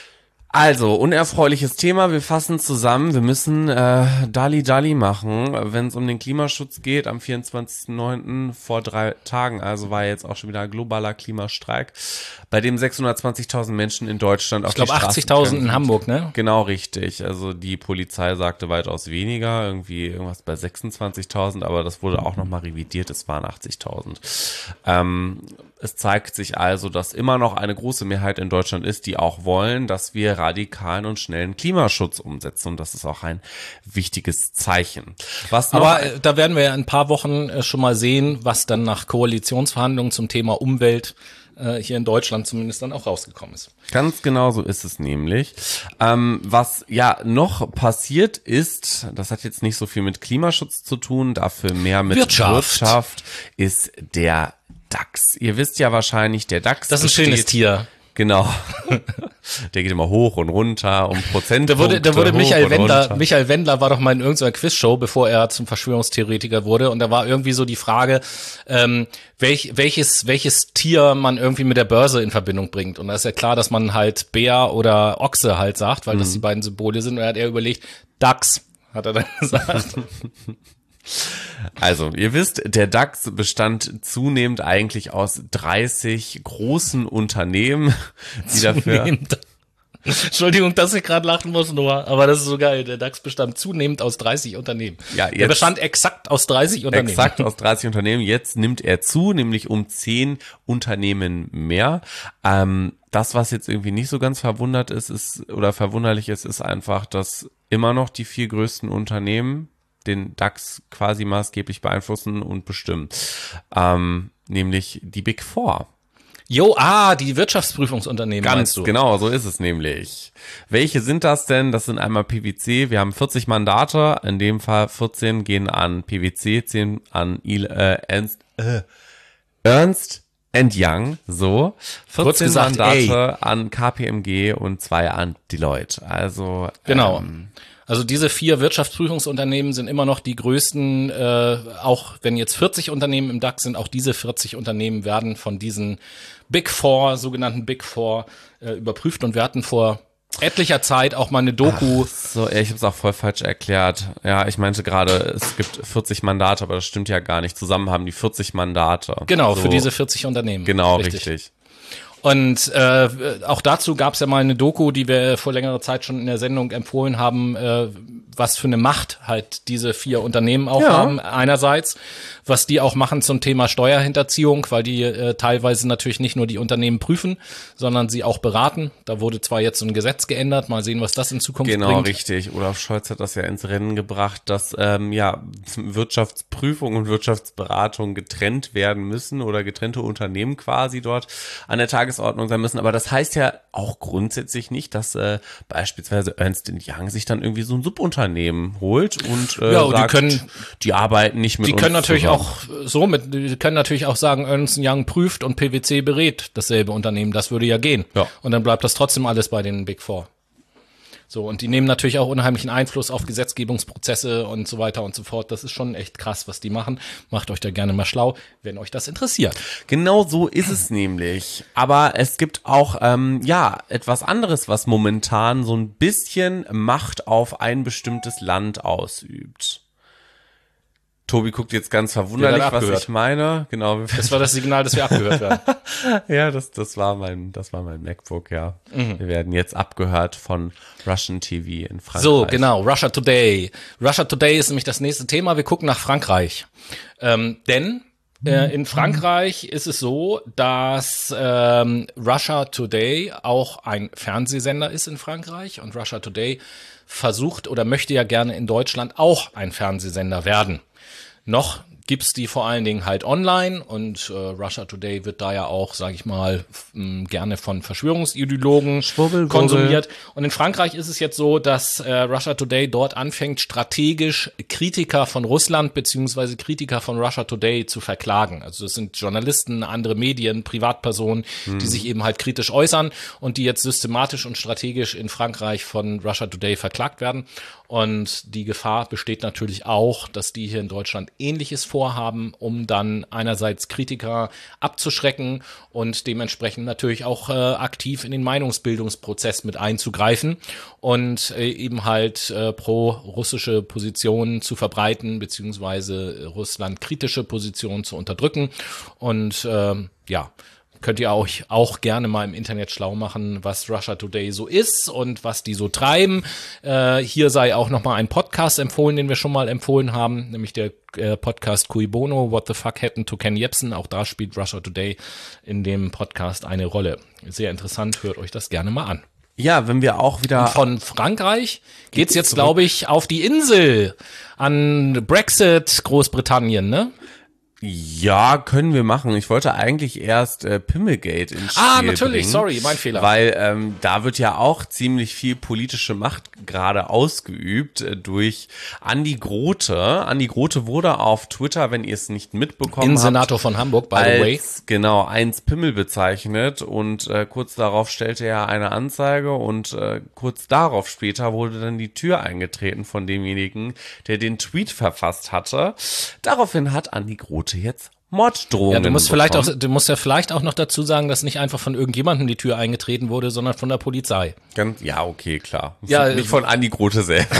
A: Also, unerfreuliches Thema, wir fassen zusammen, wir müssen äh, Dali Dali machen, wenn es um den Klimaschutz geht, am vierundzwanzigsten neunten vor drei Tagen, also war jetzt auch schon wieder ein globaler Klimastreik, bei dem sechshundertzwanzigtausend Menschen in Deutschland auf
B: ich glaub,
A: die Straße
B: achtzigtausend in Hamburg, ne?
A: Genau, richtig, also die Polizei sagte weitaus weniger, irgendwie irgendwas bei sechsundzwanzigtausend, aber das wurde auch nochmal revidiert, es waren achtzigtausend. Ähm, es zeigt sich also, dass immer noch eine große Mehrheit in Deutschland ist, die auch wollen, dass wir radikalen und schnellen Klimaschutz umsetzen. Und das ist auch ein wichtiges Zeichen. Was noch
B: Aber äh, da werden wir ja in ein paar Wochen äh, schon mal sehen, was dann nach Koalitionsverhandlungen zum Thema Umwelt äh, hier in Deutschland zumindest dann auch rausgekommen ist.
A: Ganz genau so ist es nämlich. Ähm, was ja noch passiert ist, das hat jetzt nicht so viel mit Klimaschutz zu tun, dafür mehr mit
B: Wirtschaft,
A: Wirtschaft ist der DAX. Ihr wisst ja wahrscheinlich, der DAX
B: Das ist ein schönes Tier.
A: Genau. Der geht immer hoch und runter um Prozent.
B: Da wurde, da wurde Michael Wendler, Michael Wendler war doch mal in irgendeiner Quizshow, bevor er zum Verschwörungstheoretiker wurde. Und da war irgendwie so die Frage, ähm, welch, welches, welches Tier man irgendwie mit der Börse in Verbindung bringt. Und da ist ja klar, dass man halt Bär oder Ochse halt sagt, weil mhm. das die beiden Symbole sind. Und da hat er überlegt, DAX, hat er dann gesagt.
A: Also, ihr wisst, der DAX bestand zunehmend eigentlich aus dreißig großen Unternehmen, die dafür...
B: Entschuldigung, dass ich gerade lachen muss, Noah, aber das ist so geil. Der DAX bestand zunehmend aus dreißig Unternehmen. Ja, jetzt der bestand exakt aus dreißig Unternehmen.
A: Exakt aus dreißig Unternehmen. Jetzt nimmt er zu, nämlich um zehn Unternehmen mehr. Ähm, das, was jetzt irgendwie nicht so ganz verwundert ist, ist oder verwunderlich ist, ist einfach, dass immer noch die vier größten Unternehmen den DAX quasi maßgeblich beeinflussen und bestimmen. Ähm, nämlich die Big Four.
B: Jo, ah, die Wirtschaftsprüfungsunternehmen.
A: Ganz du? Genau, so ist es nämlich. Welche sind das denn? Das sind einmal PwC. Wir haben vierzig Mandate. In dem Fall vierzehn gehen an PwC, zehn an Il, äh, Ernst, äh, Ernst and Young. So. vierzehn gesagt, Mandate ey. an K P M G und zwei an Deloitte. Also
B: genau.
A: Ähm,
B: Also diese vier Wirtschaftsprüfungsunternehmen sind immer noch die größten, äh, auch wenn jetzt vierzig Unternehmen im DAX sind, auch diese vierzig Unternehmen werden von diesen Big Four, sogenannten Big Four, äh, überprüft. Und wir hatten vor etlicher Zeit auch mal eine Doku.
A: Ach so, ich habe es auch voll falsch erklärt. Ja, ich meinte gerade, es gibt vierzig Mandate, aber das stimmt ja gar nicht. Zusammen haben die vierzig Mandate.
B: Genau,
A: so.
B: Für diese vierzig Unternehmen.
A: Genau, richtig. richtig.
B: Und äh, auch dazu gab es ja mal eine Doku, die wir vor längerer Zeit schon in der Sendung empfohlen haben, äh, was für eine Macht halt diese vier Unternehmen auch ja. haben. Einerseits, was die auch machen zum Thema Steuerhinterziehung, weil die äh, teilweise natürlich nicht nur die Unternehmen prüfen, sondern sie auch beraten. Da wurde zwar jetzt so ein Gesetz geändert, mal sehen, was das in Zukunft
A: genau,
B: bringt.
A: Genau, richtig. Olaf Scholz hat das ja ins Rennen gebracht, dass ähm, ja Wirtschaftsprüfung und Wirtschaftsberatung getrennt werden müssen oder getrennte Unternehmen quasi dort an der Tagesordnung sein müssen. Aber das heißt ja auch grundsätzlich nicht, dass äh, beispielsweise Ernst and Young sich dann irgendwie so ein Subunternehmen holt und äh,
B: ja,
A: sagt,
B: die, können,
A: die arbeiten nicht mit
B: die
A: uns
B: können natürlich
A: zusammen.
B: auch so mit, die können natürlich auch sagen, Ernst and Young prüft und PwC berät dasselbe Unternehmen. Das würde ja gehen.
A: Ja.
B: Und dann bleibt das trotzdem alles bei den Big Four. So, und die nehmen natürlich auch unheimlichen Einfluss auf Gesetzgebungsprozesse und so weiter und so fort. Das ist schon echt krass, was die machen. Macht euch da gerne mal schlau, wenn euch das interessiert.
A: Genau so ist es nämlich. Aber es gibt auch, ähm, ja, etwas anderes, was momentan so ein bisschen Macht auf ein bestimmtes Land ausübt. Tobi guckt jetzt ganz verwunderlich, was ich meine. Genau.
B: Das war das Signal, dass wir abgehört werden.
A: Ja, das, das war mein, das war mein MacBook, ja. Mhm. Wir werden jetzt abgehört von Russian T V in Frankreich.
B: So, genau. Russia Today. Russia Today ist nämlich das nächste Thema. Wir gucken nach Frankreich. Ähm, denn äh, in Frankreich ist es so, dass ähm, Russia Today auch ein Fernsehsender ist in Frankreich. Und Russia Today versucht oder möchte ja gerne in Deutschland auch ein Fernsehsender werden. Noch gibt's die vor allen Dingen halt online und äh, Russia Today wird da ja auch, sage ich mal, f- m, gerne von Verschwörungsideologen
A: Schwurbel,
B: konsumiert.
A: Wurbel.
B: Und in Frankreich ist es jetzt so, dass äh, Russia Today dort anfängt, strategisch Kritiker von Russland beziehungsweise Kritiker von Russia Today zu verklagen. Also das sind Journalisten, andere Medien, Privatpersonen, hm. die sich eben halt kritisch äußern und die jetzt systematisch und strategisch in Frankreich von Russia Today verklagt werden. Und die Gefahr besteht natürlich auch, dass die hier in Deutschland Ähnliches vorhaben, um dann einerseits Kritiker abzuschrecken und dementsprechend natürlich auch äh, aktiv in den Meinungsbildungsprozess mit einzugreifen und äh, eben halt äh, pro-russische Positionen zu verbreiten, beziehungsweise Russland-kritische Positionen zu unterdrücken. Und äh, ja, könnt ihr euch auch gerne mal im Internet schlau machen, was Russia Today so ist und was die so treiben. Äh, hier sei auch nochmal ein Podcast empfohlen, den wir schon mal empfohlen haben, nämlich der äh, Podcast Cui Bono, What the Fuck Happened to Ken Jebsen. Auch da spielt Russia Today in dem Podcast eine Rolle. Sehr interessant, hört euch das gerne mal an.
A: Ja, wenn wir auch wieder...
B: Und von Frankreich geht's jetzt, glaube ich, auf die Insel an Brexit, Großbritannien, ne?
A: Ja, können wir machen. Ich wollte eigentlich erst äh, Pimmelgate ins Spiel
B: Ah, natürlich,
A: bringen,
B: sorry, mein Fehler.
A: Weil ähm, da wird ja auch ziemlich viel politische Macht gerade ausgeübt äh, durch Andi Grote. Andi Grote wurde auf Twitter, wenn ihr es nicht mitbekommen habt,
B: Innensenator von Hamburg, by the way.
A: als, genau, eins Pimmel bezeichnet und äh, kurz darauf stellte er eine Anzeige und äh, kurz darauf später wurde dann die Tür eingetreten von demjenigen, der den Tweet verfasst hatte. Daraufhin hat Andi Grote jetzt Morddrohungen
B: Ja, du musst vielleicht auch,
A: bekommen.
B: du musst ja vielleicht auch noch dazu sagen, dass nicht einfach von irgendjemandem die Tür eingetreten wurde, sondern von der Polizei.
A: Ganz, ja, okay, klar.
B: Ja,
A: Nicht von Andi Grote selber.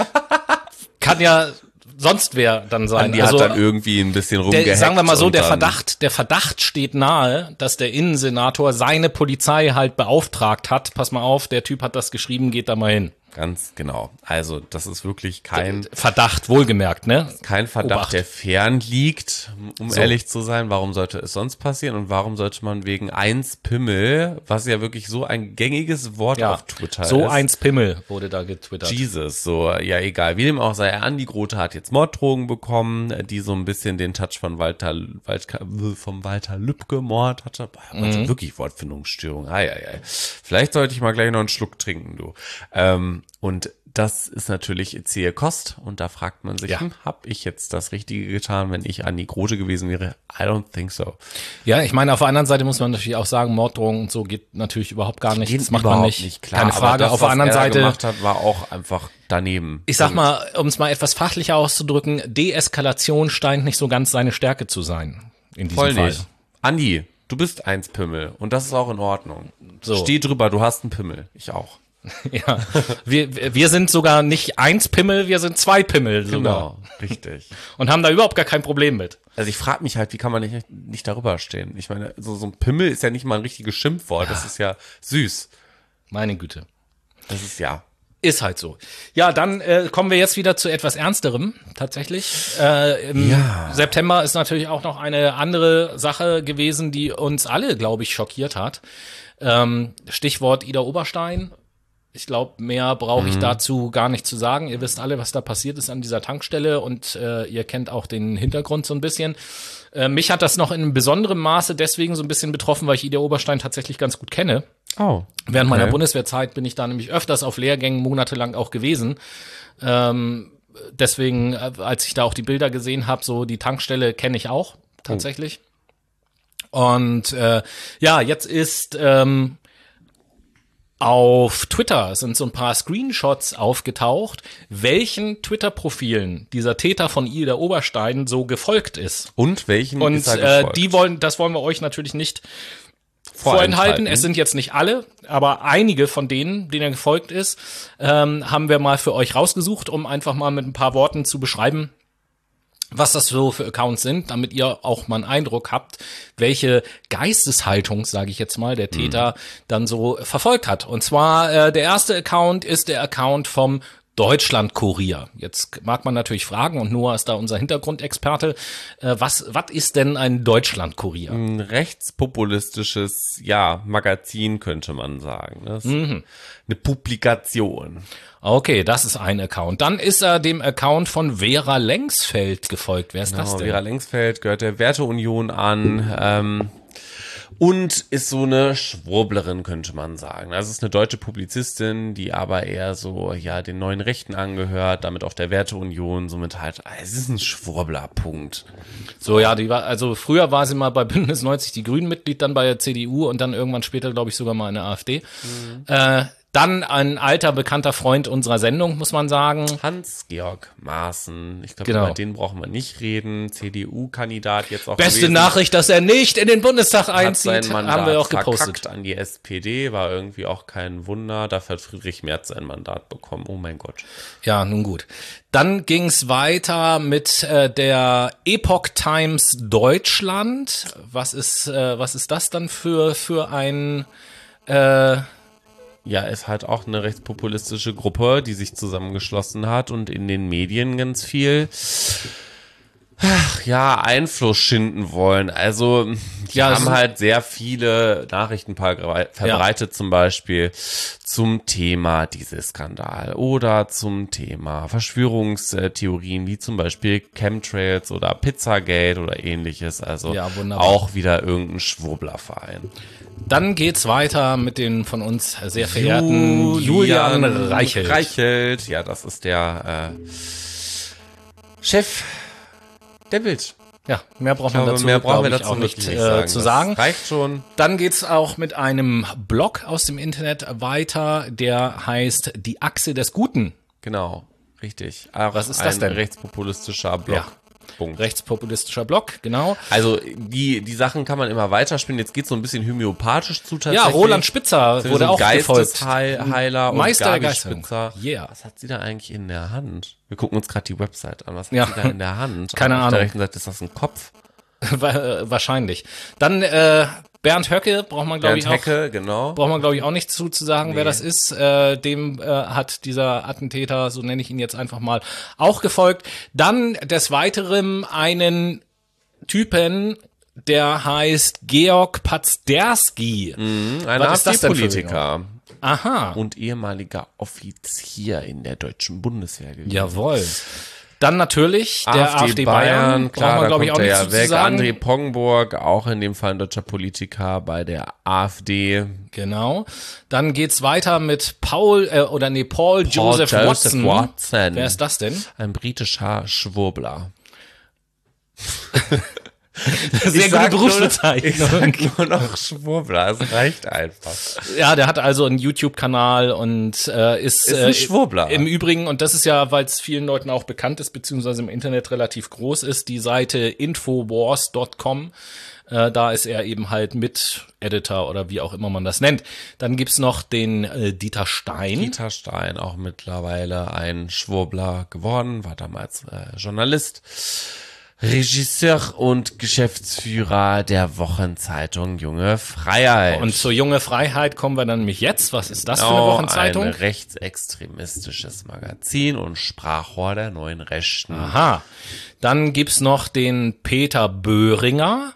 B: Kann ja sonst wer dann sein.
A: Andi
B: also,
A: hat dann irgendwie ein bisschen rumgehackt.
B: der, sagen wir mal so,
A: und
B: der
A: dann-
B: Verdacht, der Verdacht steht nahe, dass der Innensenator seine Polizei halt beauftragt hat. Pass mal auf, der Typ hat das geschrieben, geht da mal hin.
A: Ganz genau. Also, das ist wirklich kein,
B: Verdacht, wohlgemerkt, ne?
A: kein Verdacht,
B: Obacht.
A: der fern liegt, um
B: So.
A: ehrlich zu sein. Warum sollte es sonst passieren? Und warum sollte man wegen eins Pimmel, was ja wirklich so ein gängiges Wort
B: Ja,
A: auf Twitter
B: so
A: ist.
B: eins Pimmel wurde da getwittert.
A: Jesus, so, ja, egal. Wie dem auch sei, Andi Grote hat jetzt Morddrohungen bekommen, die so ein bisschen den Touch von Walter, Walter vom Walter Lübcke Mord hatte. Boah, mhm. Wirklich Wortfindungsstörung. Ei, ei, ei. Vielleicht sollte ich mal gleich noch einen Schluck trinken, du. Ähm, und das ist natürlich zähe Kost. Und da fragt man sich,
B: Ja.
A: hm, hab ich jetzt das Richtige getan, wenn ich Andi Grote gewesen wäre? I don't think so.
B: Ja, ich meine, auf der anderen Seite muss man natürlich auch sagen, Morddrohungen und so geht natürlich überhaupt gar nicht.
A: Geht
B: Das macht man
A: überhaupt
B: nicht.
A: klar.
B: Keine
A: Aber
B: Frage.
A: das,
B: auf der
A: was
B: anderen
A: er da
B: Seite,
A: gemacht hat, war auch einfach daneben.
B: ich sag
A: Und
B: mal, um es mal etwas fachlicher auszudrücken, Deeskalation scheint nicht so ganz seine Stärke zu sein. In diesem
A: voll
B: Fall.
A: nicht. Andi, du bist eins Pimmel und das ist auch in Ordnung.
B: So.
A: Steh drüber, du hast einen Pimmel. Ich auch.
B: Ja. Wir, wir sind sogar nicht eins Pimmel, wir sind zwei Pimmel sogar.
A: Genau, richtig.
B: Und haben da überhaupt gar kein Problem mit.
A: Also ich frage mich halt, wie kann man nicht, nicht darüber stehen? Ich meine, so, so ein Pimmel ist ja nicht mal ein richtiges Schimpfwort. Das ist ja süß.
B: Meine Güte.
A: Das ist ja.
B: Ist halt so. Ja, dann äh, kommen wir jetzt wieder zu etwas Ernsterem, tatsächlich. Äh, Im
A: Ja.
B: September ist natürlich auch noch eine andere Sache gewesen, die uns alle, glaube ich, schockiert hat. Ähm, Stichwort Ida Oberstein. Ich glaube, mehr brauche ich dazu gar nicht zu sagen. Ihr wisst alle, was da passiert ist an dieser Tankstelle und äh, ihr kennt auch den Hintergrund so ein bisschen. Äh, mich hat das noch in besonderem Maße deswegen so ein bisschen betroffen, weil ich Ida Oberstein tatsächlich ganz gut kenne.
A: Oh.
B: Während
A: okay.
B: meiner Bundeswehrzeit bin ich da nämlich öfters auf Lehrgängen monatelang auch gewesen. Ähm, deswegen, äh, als ich da auch die Bilder gesehen habe, so die Tankstelle kenne ich auch tatsächlich. Und äh, ja, jetzt ist ähm, auf Twitter sind so ein paar Screenshots aufgetaucht, welchen Twitter-Profilen dieser Täter von Ida Oberstein so gefolgt ist.
A: Und welchen
B: Und
A: ist er
B: äh,
A: gefolgt?
B: die wollen, das wollen wir euch natürlich nicht
A: Vorenthalten.
B: vorenthalten. Es sind jetzt nicht alle, aber einige von denen, denen er gefolgt ist, ähm, haben wir mal für euch rausgesucht, um einfach mal mit ein paar Worten zu beschreiben, was das so für Accounts sind, damit ihr auch mal einen Eindruck habt, welche Geisteshaltung, sage ich jetzt mal, der Täter dann so verfolgt hat. Und zwar äh, der erste Account ist der Account vom Deutschland-Kurier. Jetzt mag man natürlich fragen, und Noah ist da unser Hintergrundexperte, äh, was was ist denn ein Deutschland-Kurier?
A: Ein rechtspopulistisches, ja, Magazin könnte man sagen. Das ist
B: Mhm.
A: eine Publikation.
B: Okay, das ist ein Account. Dann ist er dem Account von Vera Lengsfeld gefolgt. Wer ist das
A: Genau,
B: denn?
A: Vera Lengsfeld gehört der Werteunion an ähm, und ist so eine Schwurblerin, könnte man sagen. Also es ist eine deutsche Publizistin, die aber eher so ja den neuen Rechten angehört, damit auch der Werteunion, somit halt, es ist ein Schwurbler, Punkt.
B: So, ja, die war, also früher war sie mal bei Bündnis neunzig die Grünen Mitglied, dann bei der C D U und dann irgendwann später, glaube ich, sogar mal in der AfD. Mhm. Äh, dann ein alter, bekannter Freund unserer Sendung, muss man sagen.
A: Hans-Georg Maaßen, ich glaube,
B: Genau.
A: über den brauchen wir nicht reden, C D U-Kandidat jetzt auch
B: Beste
A: gewesen.
B: Nachricht, dass er nicht in den Bundestag
A: Hat
B: einzieht,
A: sein Mandat
B: haben wir auch
A: verkackt
B: gepostet.
A: an die S P D, war irgendwie auch kein Wunder. Dafür hat Friedrich Merz sein Mandat bekommen. Oh mein Gott.
B: Ja, nun gut. Dann ging's weiter mit äh, der Epoch Times Deutschland. Was ist, äh, was ist das dann für, für ein... Äh,
A: Ja, ist halt auch eine rechtspopulistische Gruppe, die sich zusammengeschlossen hat und in den Medien ganz viel ja, Einfluss schinden wollen. Also die
B: Ja, es
A: haben
B: ist-
A: halt sehr viele Nachrichten verbrei- verbreitet, zum Beispiel zum Thema Dieselskandal oder zum Thema Verschwörungstheorien, wie zum Beispiel Chemtrails oder Pizzagate oder ähnliches. Also
B: Ja, wunderbar.
A: auch wieder irgendein Schwurblerverein.
B: Dann geht's weiter mit den von uns sehr verehrten Julian, Reichelt.
A: Reichelt. Ja, das ist der äh, Chef der Bild.
B: Ja, mehr braucht
A: Ich
B: man
A: glaube,
B: dazu,
A: mehr brauchen wir
B: glaub ich,
A: dazu
B: auch nicht
A: wirklich
B: äh,
A: sagen.
B: zu
A: Das
B: sagen.
A: reicht schon.
B: Dann geht's auch mit einem Blog aus dem Internet weiter, der heißt Die Achse des Guten.
A: Genau, richtig. Auch
B: Was ist
A: ein
B: das denn?
A: rechtspopulistischer Blog.
B: Ja.
A: Punkt.
B: Rechtspopulistischer Blog, genau.
A: Also die die Sachen kann man immer weiterspinnen. Jetzt geht's so ein bisschen homöopathisch zu
B: Ja,
A: tatsächlich.
B: Roland Spitzer
A: Sind wir
B: wurde
A: so
B: auch gefolgt.
A: Geistesheiler und
B: Meister der
A: Gabi
B: Geisterung.
A: Spitzer.
B: Yeah.
A: Was hat sie da eigentlich in der Hand? Wir gucken uns gerade die Website an. Was hat
B: Ja.
A: sie da in der Hand?
B: Keine
A: Auf
B: Ahnung.
A: der rechten Seite ist das ein Kopf.
B: Wahrscheinlich. Dann äh, Bernd Höcke braucht man, glaube
A: Bernd
B: ich, auch.
A: Hecke, genau.
B: Braucht man, glaube ich, auch nicht zu, zu sagen, wer das ist. Äh, dem äh, hat dieser Attentäter, so nenne ich ihn jetzt einfach mal, auch gefolgt. Dann des Weiteren einen Typen, der heißt Georg Pazderski.
A: Ein
B: Was ist das denn für
A: AfD-Politiker
B: Aha,
A: und ehemaliger Offizier in der deutschen Bundeswehr gewesen.
B: jawohl. Dann natürlich der AfD, Bayern,
A: klar,
B: braucht man,
A: da
B: glaube ich,
A: kommt
B: auch
A: er
B: nicht
A: ja
B: zu, zu
A: weg.
B: sagen.
A: André Pongburg, auch in dem Fall ein deutscher Politiker bei der AfD.
B: Genau. Dann geht's weiter mit Paul, äh, oder nee, Paul, Joseph, Watson.
A: Watson.
B: Wer ist das denn?
A: Ein britischer Schwurbler.
B: Sehr gute
A: sag
B: Berufsbezeichnung.
A: Nur, ich sag nur noch Schwurbler, es reicht einfach.
B: Ja, der hat also einen YouTube-Kanal und äh, ist,
A: Ist ein
B: äh,
A: Schwurbler.
B: im Übrigen, und das ist ja, weil es vielen Leuten auch bekannt ist, beziehungsweise im Internet relativ groß ist, die Seite infowars Punkt com. Äh, da ist er eben halt Mit-Editor oder wie auch immer man das nennt. Dann gibt's noch den äh, Dieter Stein.
A: Dieter Stein, auch mittlerweile ein Schwurbler geworden, war damals äh, Journalist. Regisseur und Geschäftsführer der Wochenzeitung Junge Freiheit.
B: Und zur Junge Freiheit kommen wir dann nämlich jetzt. Was ist das für eine
A: Genau,
B: Wochenzeitung?
A: ein rechtsextremistisches Magazin und Sprachrohr der neuen Rechten.
B: Aha. Dann gibt's noch den Peter Böhringer.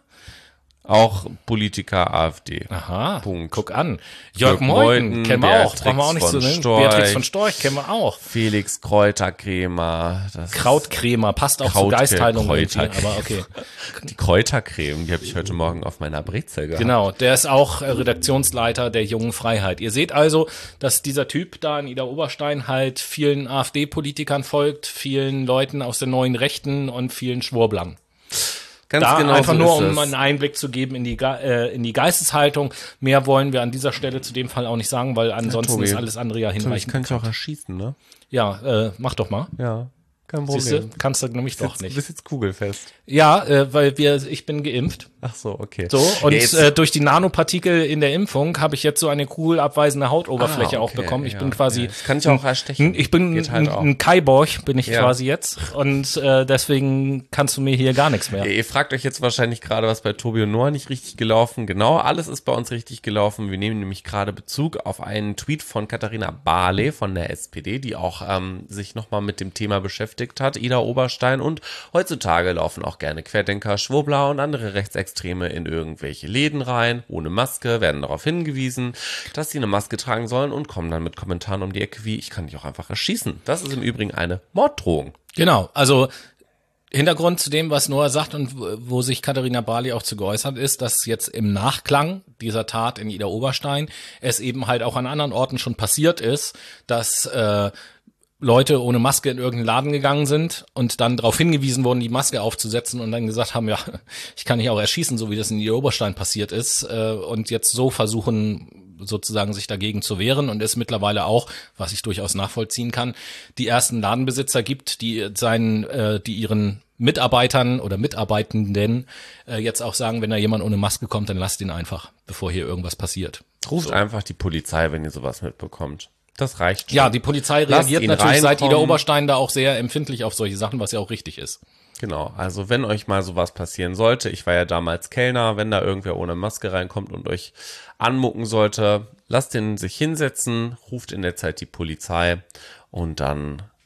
A: Auch Politiker AfD.
B: Aha,
A: Punkt.
B: guck an. Jörg
A: Jörg
B: Meuthen,
A: Meuthen,
B: kennen wir auch. Brauchen wir auch nicht
A: Beatrix
B: zu
A: von
B: nennen.
A: Storch.
B: Beatrix von Storch kennen wir auch.
A: Felix Kräutercremer. Das
B: Krautkrämer, passt auch
A: Kraut-
B: zu Geistheilung.
A: Kräuter-
B: irgendwie, aber okay.
A: Die Kräutercreme, die habe ich heute Morgen auf meiner Brezel gehabt.
B: Genau, der ist auch äh, Redaktionsleiter der Jungen Freiheit. Ihr seht also, dass dieser Typ da in Ida Oberstein halt vielen AfD-Politikern folgt, vielen Leuten aus der neuen Rechten und vielen Schwurblern.
A: Ganz
B: Da
A: genau
B: einfach
A: so
B: nur,
A: ist
B: um
A: es.
B: einen Einblick zu geben in die, Ge- äh, in die Geisteshaltung. Mehr wollen wir an dieser Stelle zu dem Fall auch nicht sagen, weil ansonsten
A: Tobi.
B: ist alles andere ja
A: Ich
B: hinreichend.
A: kann dich auch erschießen, ne?
B: Ja, äh, mach doch mal.
A: Ja, kein
B: Siehst du, kannst du nämlich doch
A: Du
B: nicht.
A: bist jetzt kugelfest.
B: Ja, äh, weil wir, ich bin geimpft.
A: Ach so, okay.
B: So, und
A: Ja, jetzt-
B: äh, durch die Nanopartikel in der Impfung habe ich jetzt so eine kugelabweisende Hautoberfläche
A: Ah,
B: auch
A: okay,
B: bekommen. Ich
A: ja,
B: bin quasi.
A: ja. Das kann ich auch erstechen.
B: Ich bin
A: Geht halt
B: ein,
A: auch.
B: ein Kaiborg, bin ich
A: Ja.
B: quasi jetzt. Und äh, deswegen kannst du mir hier gar nichts mehr.
A: Ihr fragt euch jetzt wahrscheinlich gerade, was bei Tobi und Noah nicht richtig gelaufen. Genau, alles ist bei uns richtig gelaufen. Wir nehmen nämlich gerade Bezug auf einen Tweet von Katharina Barley von der S P D, die auch ähm, sich nochmal mit dem Thema beschäftigt hat, Ida Oberstein. Und heutzutage laufen auch gerne Querdenker, Schwurbler und andere Rechtsextreme in irgendwelche Läden rein, ohne Maske, werden darauf hingewiesen, dass sie eine Maske tragen sollen und kommen dann mit Kommentaren um die Ecke wie, ich kann dich auch einfach erschießen. Das ist im Übrigen eine Morddrohung.
B: Genau, also Hintergrund zu dem, was Noah sagt und wo wo sich Katharina Barley auch zu geäußert ist, dass jetzt im Nachklang dieser Tat in Ida Oberstein es eben halt auch an anderen Orten schon passiert ist, dass äh, Leute ohne Maske in irgendeinen Laden gegangen sind und dann darauf hingewiesen wurden, die Maske aufzusetzen und dann gesagt haben, ja, ich kann dich auch erschießen, so wie das in Ida Oberstein passiert ist, äh, und jetzt so versuchen sozusagen sich dagegen zu wehren und es mittlerweile auch, was ich durchaus nachvollziehen kann, die ersten Ladenbesitzer gibt, die seinen, äh, die ihren Mitarbeitern oder Mitarbeitenden äh, jetzt auch sagen, wenn da jemand ohne Maske kommt, dann lasst ihn einfach, bevor hier irgendwas passiert.
A: Ruft einfach die Polizei, wenn ihr sowas mitbekommt. Das reicht schon.
B: Ja, die Polizei
A: Lasst
B: reagiert
A: ihn
B: natürlich seit Ida
A: reinkommen.
B: Oberstein da auch sehr empfindlich auf solche Sachen, was ja auch richtig ist.
A: Genau, also wenn euch mal sowas passieren sollte, ich war ja damals Kellner, wenn da irgendwer ohne Maske reinkommt und euch anmucken sollte, lasst ihn sich hinsetzen, ruft in der Zeit die Polizei und dann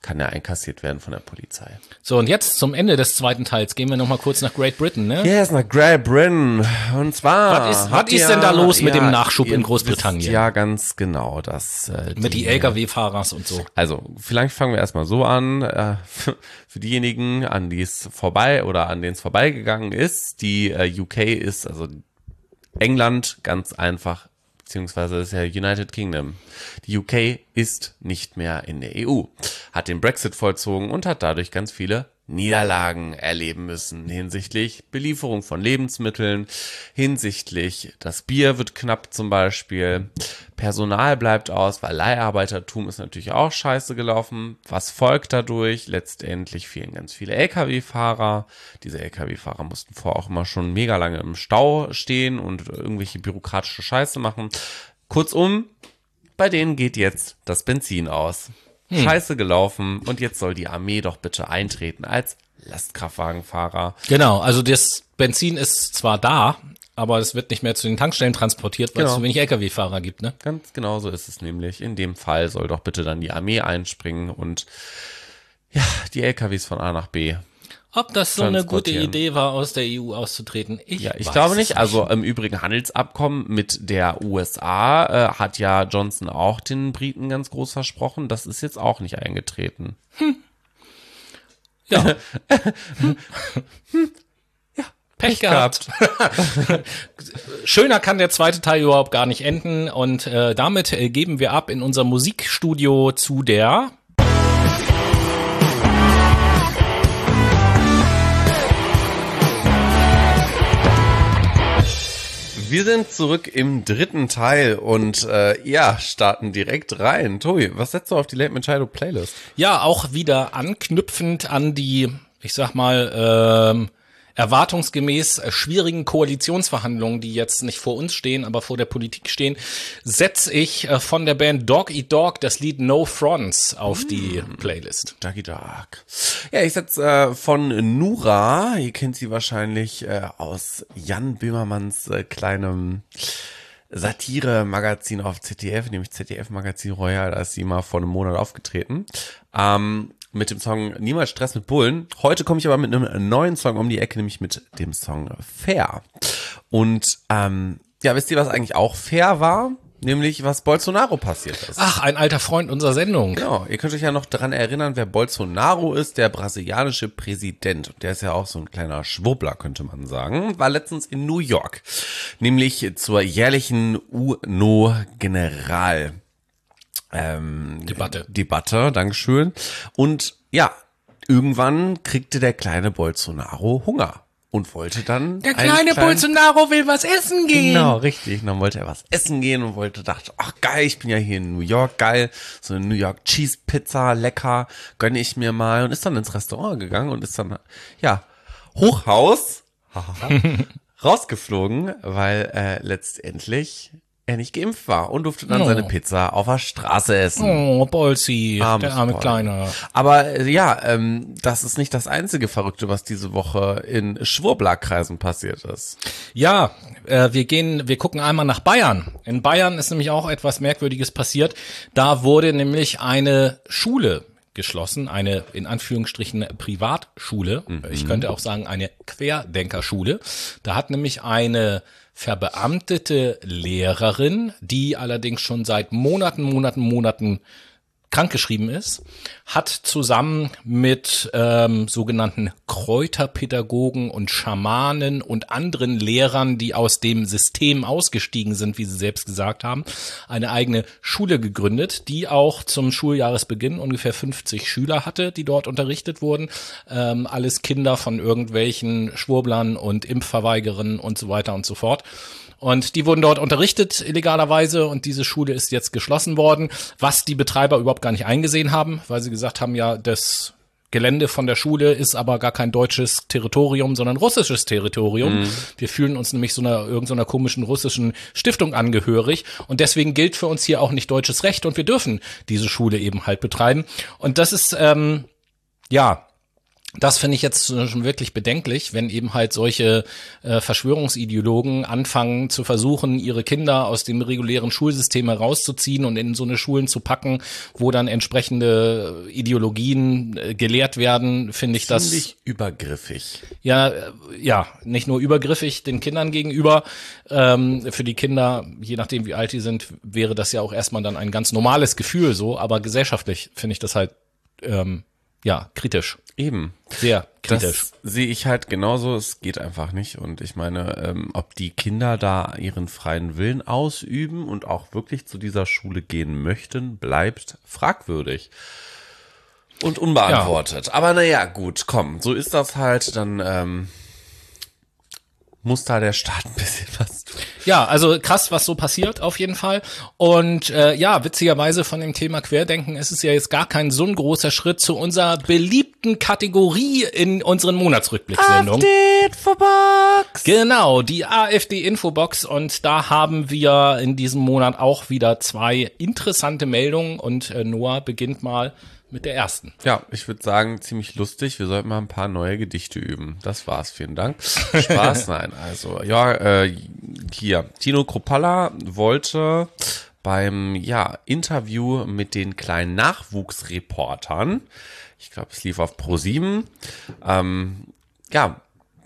A: kann er einkassiert werden von der Polizei.
B: So, und jetzt zum Ende des zweiten Teils gehen wir nochmal kurz nach Great Britain, ne?
A: Yes, nach Great Britain. Und zwar...
B: Was ist, was ist denn da los mit ja, dem Nachschub in Großbritannien?
A: Ja, ganz genau. Das, äh,
B: mit die, die L K W-Fahrers und so.
A: Also, vielleicht fangen wir erstmal so an. Äh, für, für diejenigen, an die es vorbei oder an denen es vorbeigegangen ist, die äh, U K ist, also England, ganz einfach, beziehungsweise ist ja United Kingdom. Die U K ist nicht mehr in der E U, hat den Brexit vollzogen und hat dadurch ganz viele Niederlagen erleben müssen hinsichtlich Belieferung von Lebensmitteln, hinsichtlich das Bier wird knapp zum Beispiel, Personal bleibt aus, weil Leiharbeitertum ist natürlich auch scheiße gelaufen. Was folgt dadurch? Letztendlich fehlen ganz viele L K W-Fahrer. Diese L K W-Fahrer mussten vorher auch immer schon mega lange im Stau stehen und irgendwelche bürokratische Scheiße machen. Kurzum, bei denen geht jetzt das Benzin aus. Hm. Scheiße gelaufen und jetzt soll die Armee doch bitte eintreten als Lastkraftwagenfahrer.
B: Genau, also das Benzin ist zwar da, aber es wird nicht mehr zu den Tankstellen transportiert, weil genau. es zu wenig L K W-Fahrer gibt, ne?
A: Ganz genau so ist es nämlich. In dem Fall soll doch bitte dann die Armee einspringen und ja, die L K Ws von A nach B.
B: Ob das so eine gute Idee war, aus der E U auszutreten? Ich
A: ja, ich
B: weiß
A: glaube nicht.
B: nicht.
A: Also im Übrigen Handelsabkommen mit der U S A äh, hat ja Johnson auch den Briten ganz groß versprochen. Das ist jetzt auch nicht eingetreten.
B: Hm. Ja. hm. Hm. Ja. Pech, Pech gehabt. gehabt. Schöner kann der zweite Teil überhaupt gar nicht enden. Und äh, damit äh, geben wir ab in unser Musikstudio zu der...
A: Wir sind zurück im dritten Teil und äh, ja, starten direkt rein. Tobi, was setzt du auf die Late Machado Playlist?
B: Ja, auch wieder anknüpfend an die, ich sag mal, ähm, erwartungsgemäß schwierigen Koalitionsverhandlungen, die jetzt nicht vor uns stehen, aber vor der Politik stehen, setze ich äh, von der Band Dog Eat Dog das Lied No Fronts auf mm. die Playlist.
A: Doggy Dog. Ja, ich setze äh, von Nura, ihr kennt sie wahrscheinlich äh, aus Jan Böhmermanns äh, kleinem Satire-Magazin auf Z D F, nämlich Z D F-Magazin Royal, da ist sie mal vor einem Monat aufgetreten. Ähm, mit dem Song Niemals Stress mit Bullen. Heute komme ich aber mit einem neuen Song um die Ecke, nämlich mit dem Song Fair. Und ähm, ja, wisst ihr, was eigentlich auch fair war? Nämlich, was Bolsonaro passiert ist.
B: Ach, ein alter Freund unserer Sendung.
A: Genau, ihr könnt euch ja noch daran erinnern, wer Bolsonaro ist, der brasilianische Präsident. Und der ist ja auch so ein kleiner Schwurbler, könnte man sagen. War letztens in New York, nämlich zur jährlichen U N O-General Ähm,
B: Debatte.
A: Debatte, Dankeschön. Und ja, irgendwann kriegte der kleine Bolsonaro Hunger und wollte dann...
B: Der kleine Bolsonaro will was essen gehen.
A: Genau, richtig. Und dann wollte er was essen gehen und wollte, dachte, ach geil, ich bin ja hier in New York, geil. So eine New York Cheese Pizza, lecker, gönne ich mir mal. Und ist dann ins Restaurant gegangen und ist dann, ja, Hochhaus rausgeflogen, weil äh, letztendlich... er nicht geimpft war und durfte dann oh. seine Pizza auf der Straße essen.
B: Oh, Bolsi, Armes der arme Boy. Kleine.
A: Aber äh, ja, ähm, das ist nicht das einzige Verrückte, was diese Woche in Schwurbler-Kreisen passiert ist.
B: Ja, äh, wir gehen, wir gucken einmal nach Bayern. In Bayern ist nämlich auch etwas Merkwürdiges passiert. Da wurde nämlich eine Schule geschlossen, eine in Anführungsstrichen Privatschule. Mhm. Ich könnte auch sagen eine Querdenkerschule. Da hat nämlich eine verbeamtete Lehrerin, die allerdings schon seit Monaten, Monaten, Monaten krankgeschrieben ist, hat zusammen mit ähm, sogenannten Kräuterpädagogen und Schamanen und anderen Lehrern, die aus dem System ausgestiegen sind, wie sie selbst gesagt haben, eine eigene Schule gegründet, die auch zum Schuljahresbeginn ungefähr fünfzig Schüler hatte, die dort unterrichtet wurden. Ähm, alles Kinder von irgendwelchen Schwurblern und Impfverweigerern und so weiter und so fort. Und die wurden dort unterrichtet illegalerweise und diese Schule ist jetzt geschlossen worden, was die Betreiber überhaupt gar nicht eingesehen haben, weil sie gesagt haben, ja, das Gelände von der Schule ist aber gar kein deutsches Territorium, sondern russisches Territorium. Mhm. Wir fühlen uns nämlich so einer irgendeiner komischen russischen Stiftung angehörig und deswegen gilt für uns hier auch nicht deutsches Recht und wir dürfen diese Schule eben halt betreiben. Und das ist, ähm, ja... Das finde ich jetzt schon wirklich bedenklich, wenn eben halt solche äh, Verschwörungsideologen anfangen zu versuchen, ihre Kinder aus dem regulären Schulsystem herauszuziehen und in so eine Schulen zu packen, wo dann entsprechende Ideologien äh, gelehrt werden, finde ich das
A: Ziemlich übergriffig.
B: ja äh, ja nicht nur übergriffig den Kindern gegenüber. Ähm, für die Kinder, je nachdem wie alt die sind, wäre das ja auch erstmal dann ein ganz normales Gefühl so, aber gesellschaftlich finde ich das halt ähm, ja kritisch.
A: Eben.
B: Sehr kritisch.
A: Das sehe ich halt genauso. Es geht einfach nicht. Und ich meine, ähm, ob die Kinder da ihren freien Willen ausüben und auch wirklich zu dieser Schule gehen möchten, bleibt fragwürdig und unbeantwortet. Ja. Aber naja, gut, komm, so ist das halt. Dann ähm, muss da der Staat ein bisschen was tun.
B: Ja, also krass, was so passiert auf jeden Fall. Und äh, ja, witzigerweise von dem Thema Querdenken ist es ja jetzt gar kein so ein großer Schritt zu unserer beliebten Kategorie in unseren Monatsrückblicksendungen.
A: AfD-Infobox!
B: Genau, die AfD-Infobox. Und da haben wir in diesem Monat auch wieder zwei interessante Meldungen. Und äh, Noah beginnt mal mit der ersten.
A: Ja, ich würde sagen, ziemlich lustig. Wir sollten mal ein paar neue Gedichte üben. Das war's, vielen Dank. Spaß, nein. Also, ja, äh, hier, Tino Kruppalla wollte beim, ja, Interview mit den kleinen Nachwuchsreportern, ich glaube, es lief auf ProSieben, ähm, ja,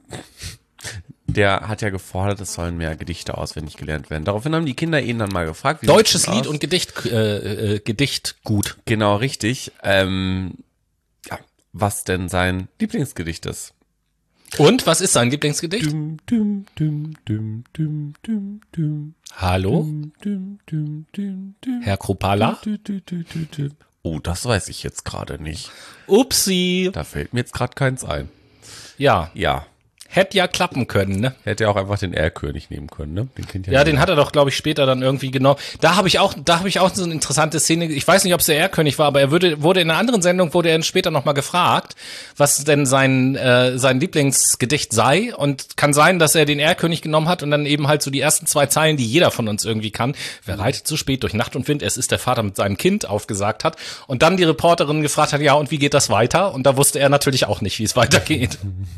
A: der hat ja gefordert, es sollen mehr Gedichte auswendig gelernt werden. Daraufhin haben die Kinder ihn dann mal gefragt. Wie
B: Deutsches Lied und Gedicht, äh, äh, Gedicht gut.
A: Genau, richtig. Ähm, ja, was denn sein Lieblingsgedicht ist.
B: Und, was ist sein Lieblingsgedicht?
A: Dum, dum, dum, dum, dum, dum, dum,
B: Hallo?
A: dum, dum, dum, dum, dum,
B: Herr Kruppalla?
A: dum, dum, dum, dum, dum. Oh, das weiß ich jetzt gerade nicht.
B: Upsi.
A: Da fällt mir jetzt gerade keins ein.
B: Ja,
A: Ja,
B: hätte ja klappen können, ne?
A: hätte ja auch einfach den Erlkönig nehmen können, ne? Den kennt
B: Ja,
A: jeder.
B: den hat er doch, glaube ich, später dann irgendwie genommen. Da habe ich auch, da habe ich auch so eine interessante Szene. Ich weiß nicht, ob es der Erlkönig war, aber er wurde, wurde in einer anderen Sendung wurde er später nochmal gefragt, was denn sein äh, sein Lieblingsgedicht sei. Und kann sein, dass er den Erlkönig genommen hat und dann eben halt so die ersten zwei Zeilen, die jeder von uns irgendwie kann. Wer reitet so spät durch Nacht und Wind? Es ist der Vater mit seinem Kind, aufgesagt hat. Und dann die Reporterin gefragt hat, ja, und wie geht das weiter? Und da wusste er natürlich auch nicht, wie es weitergeht.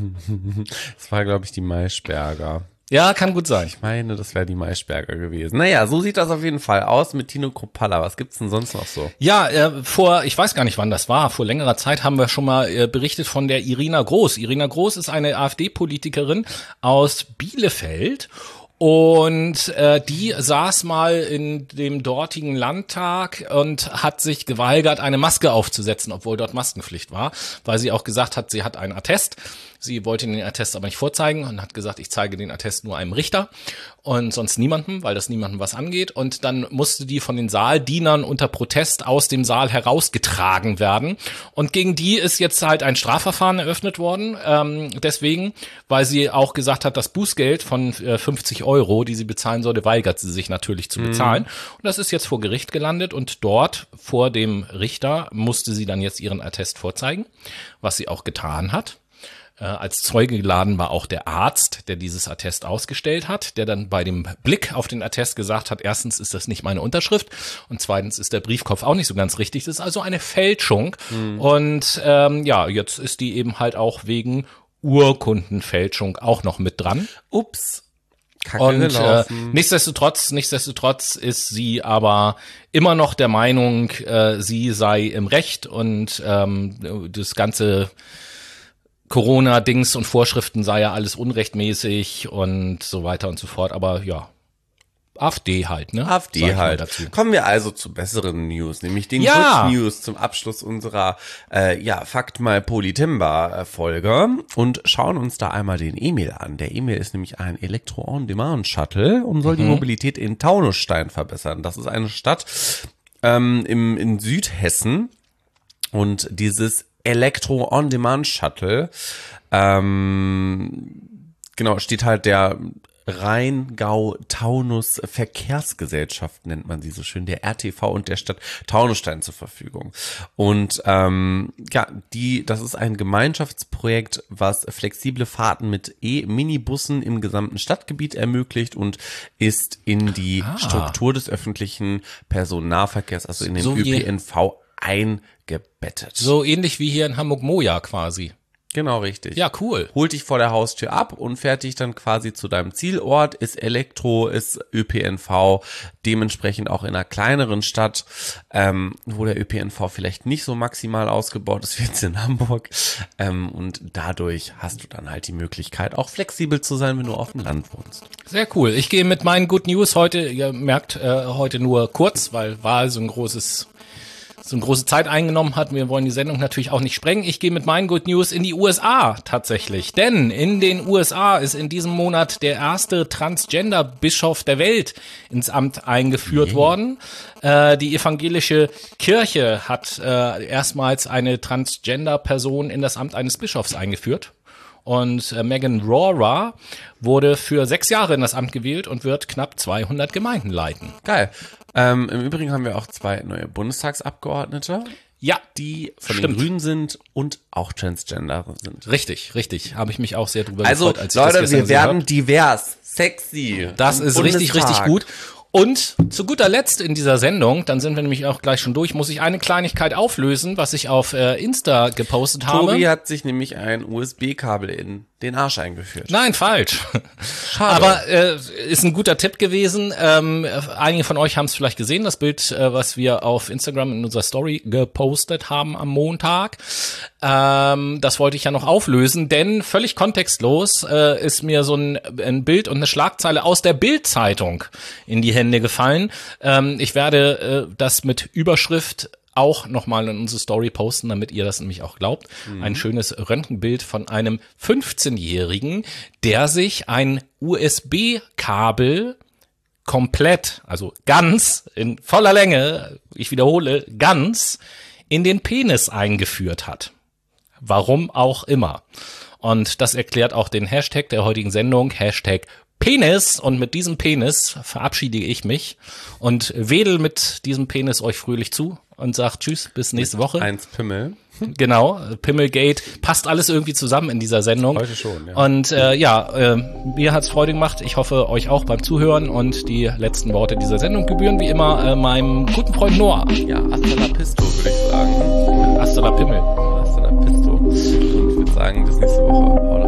A: Das war, glaube ich, die Maischberger.
B: Ja, kann gut sein.
A: Ich meine, das wäre die Maischberger gewesen. Naja, so sieht das auf jeden Fall aus mit Tino Kruppalla. Was gibt's denn sonst noch so?
B: Ja, äh, vor, ich weiß gar nicht, wann das war, vor längerer Zeit haben wir schon mal äh, berichtet von der Irina Groß. Irina Groß ist eine AfD-Politikerin aus Bielefeld. Und äh, die saß mal in dem dortigen Landtag und hat sich geweigert, eine Maske aufzusetzen, obwohl dort Maskenpflicht war, weil sie auch gesagt hat, sie hat einen Attest. Sie wollte den Attest aber nicht vorzeigen und hat gesagt, ich zeige den Attest nur einem Richter und sonst niemandem, weil das niemandem was angeht. Und dann musste die von den Saaldienern unter Protest aus dem Saal herausgetragen werden. Und gegen die ist jetzt halt ein Strafverfahren eröffnet worden. Ähm, deswegen, weil sie auch gesagt hat, das Bußgeld von äh, fünfzig Euro, die sie bezahlen sollte, weigert sie sich natürlich zu bezahlen. Mhm. Und das ist jetzt vor Gericht gelandet und dort vor dem Richter musste sie dann jetzt ihren Attest vorzeigen, was sie auch getan hat. Als Zeuge geladen war auch der Arzt, der dieses Attest ausgestellt hat, der dann bei dem Blick auf den Attest gesagt hat, erstens ist das nicht meine Unterschrift und zweitens ist der Briefkopf auch nicht so ganz richtig. Das ist also eine Fälschung. Mhm. Und ähm, ja, jetzt ist die eben halt auch wegen Urkundenfälschung auch noch mit dran.
A: Ups. Kacke
B: und äh,
A: gelaufen.
B: nichtsdestotrotz, nichtsdestotrotz ist sie aber immer noch der Meinung, äh, sie sei im Recht und ähm, das ganze Corona-Dings und Vorschriften sei ja alles unrechtmäßig und so weiter und so fort. Aber ja, AfD halt, ne?
A: AfD halt. Kommen wir also zu besseren News, nämlich den
B: ja.
A: Good News zum Abschluss unserer äh, ja Fakt mal Politimba-Folge und schauen uns da einmal den Emil an. Der Emil ist nämlich ein Elektro-on-Demand-Shuttle und soll mhm. die Mobilität in Taunusstein verbessern. Das ist eine Stadt ähm, im in Südhessen und dieses Elektro-on-Demand-Shuttle, ähm, genau, steht halt der Rheingau-Taunus-Verkehrsgesellschaft, nennt man sie so schön, der R T V und der Stadt Taunusstein zur Verfügung. Und ähm, ja, die, das ist ein Gemeinschaftsprojekt, was flexible Fahrten mit E-Minibussen im gesamten Stadtgebiet ermöglicht und ist in die ah. Struktur des öffentlichen Personennahverkehrs, also in den
B: so
A: Ö P N V eingebettet.
B: So ähnlich wie hier in Hamburg-Moja quasi.
A: Genau, richtig.
B: Ja, cool.
A: Holt dich vor der Haustür ab und fährt dich dann quasi zu deinem Zielort, ist Elektro, ist Ö P N V, dementsprechend auch in einer kleineren Stadt, ähm, wo der Ö P N V vielleicht nicht so maximal ausgebaut ist wie jetzt in Hamburg. Ähm, und dadurch hast du dann halt die Möglichkeit, auch flexibel zu sein, wenn du auf dem Land wohnst.
B: Sehr cool. Ich gehe mit meinen Good News heute, ihr merkt, äh, heute nur kurz, weil Wahl so ein großes so eine große Zeit eingenommen hat. Wir wollen die Sendung natürlich auch nicht sprengen. Ich gehe mit meinen Good News in die U S A tatsächlich. Denn in den U S A ist in diesem Monat der erste Transgender-Bischof der Welt ins Amt eingeführt yeah. worden. Äh, die evangelische Kirche hat äh, erstmals eine Transgender-Person in das Amt eines Bischofs eingeführt. Und äh, Megan Rohrer wurde für sechs Jahre in das Amt gewählt und wird knapp zweihundert Gemeinden leiten.
A: Geil. Ähm, im Übrigen haben wir auch zwei neue Bundestagsabgeordnete,
B: ja,
A: die von
B: stimmt.
A: den Grünen sind und auch Transgender sind.
B: Richtig, richtig. Habe ich mich auch sehr drüber
A: also,
B: gefreut. Als
A: Leute,
B: ich das
A: wir werden
B: habe.
A: divers, sexy.
B: Das ist richtig, richtig gut. Und zu guter Letzt in dieser Sendung, dann sind wir nämlich auch gleich schon durch, muss ich eine Kleinigkeit auflösen, was ich auf äh, Insta gepostet habe.
A: Tobi hat sich nämlich ein U S B-Kabel in den Arsch eingeführt.
B: Nein, falsch.
A: Schade.
B: Aber äh, ist ein guter Tipp gewesen. Ähm, einige von euch haben es vielleicht gesehen, das Bild, äh, was wir auf Instagram in unserer Story gepostet haben am Montag. Ähm, das wollte ich ja noch auflösen, denn völlig kontextlos äh, ist mir so ein, ein Bild und eine Schlagzeile aus der Bild-Zeitung in die Hände gefallen. Ähm, ich werde äh, das mit Überschrift auch nochmal in unsere Story posten, damit ihr das nämlich auch glaubt. Mhm. Ein schönes Röntgenbild von einem fünfzehnjährigen, der sich ein U S B-Kabel komplett, also ganz, in voller Länge, ich wiederhole, ganz, in den Penis eingeführt hat. Warum auch immer. Und das erklärt auch den Hashtag der heutigen Sendung, Hashtag Penis, und mit diesem Penis verabschiede ich mich und wedel mit diesem Penis euch fröhlich zu und sag tschüss, bis nächste Woche.
A: Eins Pimmel.
B: Genau, Pimmelgate, passt alles irgendwie zusammen in dieser Sendung.
A: Heute schon, ja.
B: Und äh, ja, äh, mir hat's Freude gemacht, ich hoffe euch auch beim Zuhören, und die letzten Worte dieser Sendung gebühren wie immer äh, meinem guten Freund Noah.
A: Ja, hasta la pisto, würde ich sagen.
B: Hasta la Pimmel.
A: Hasta la pisto. Und ich würde sagen, bis nächste Woche.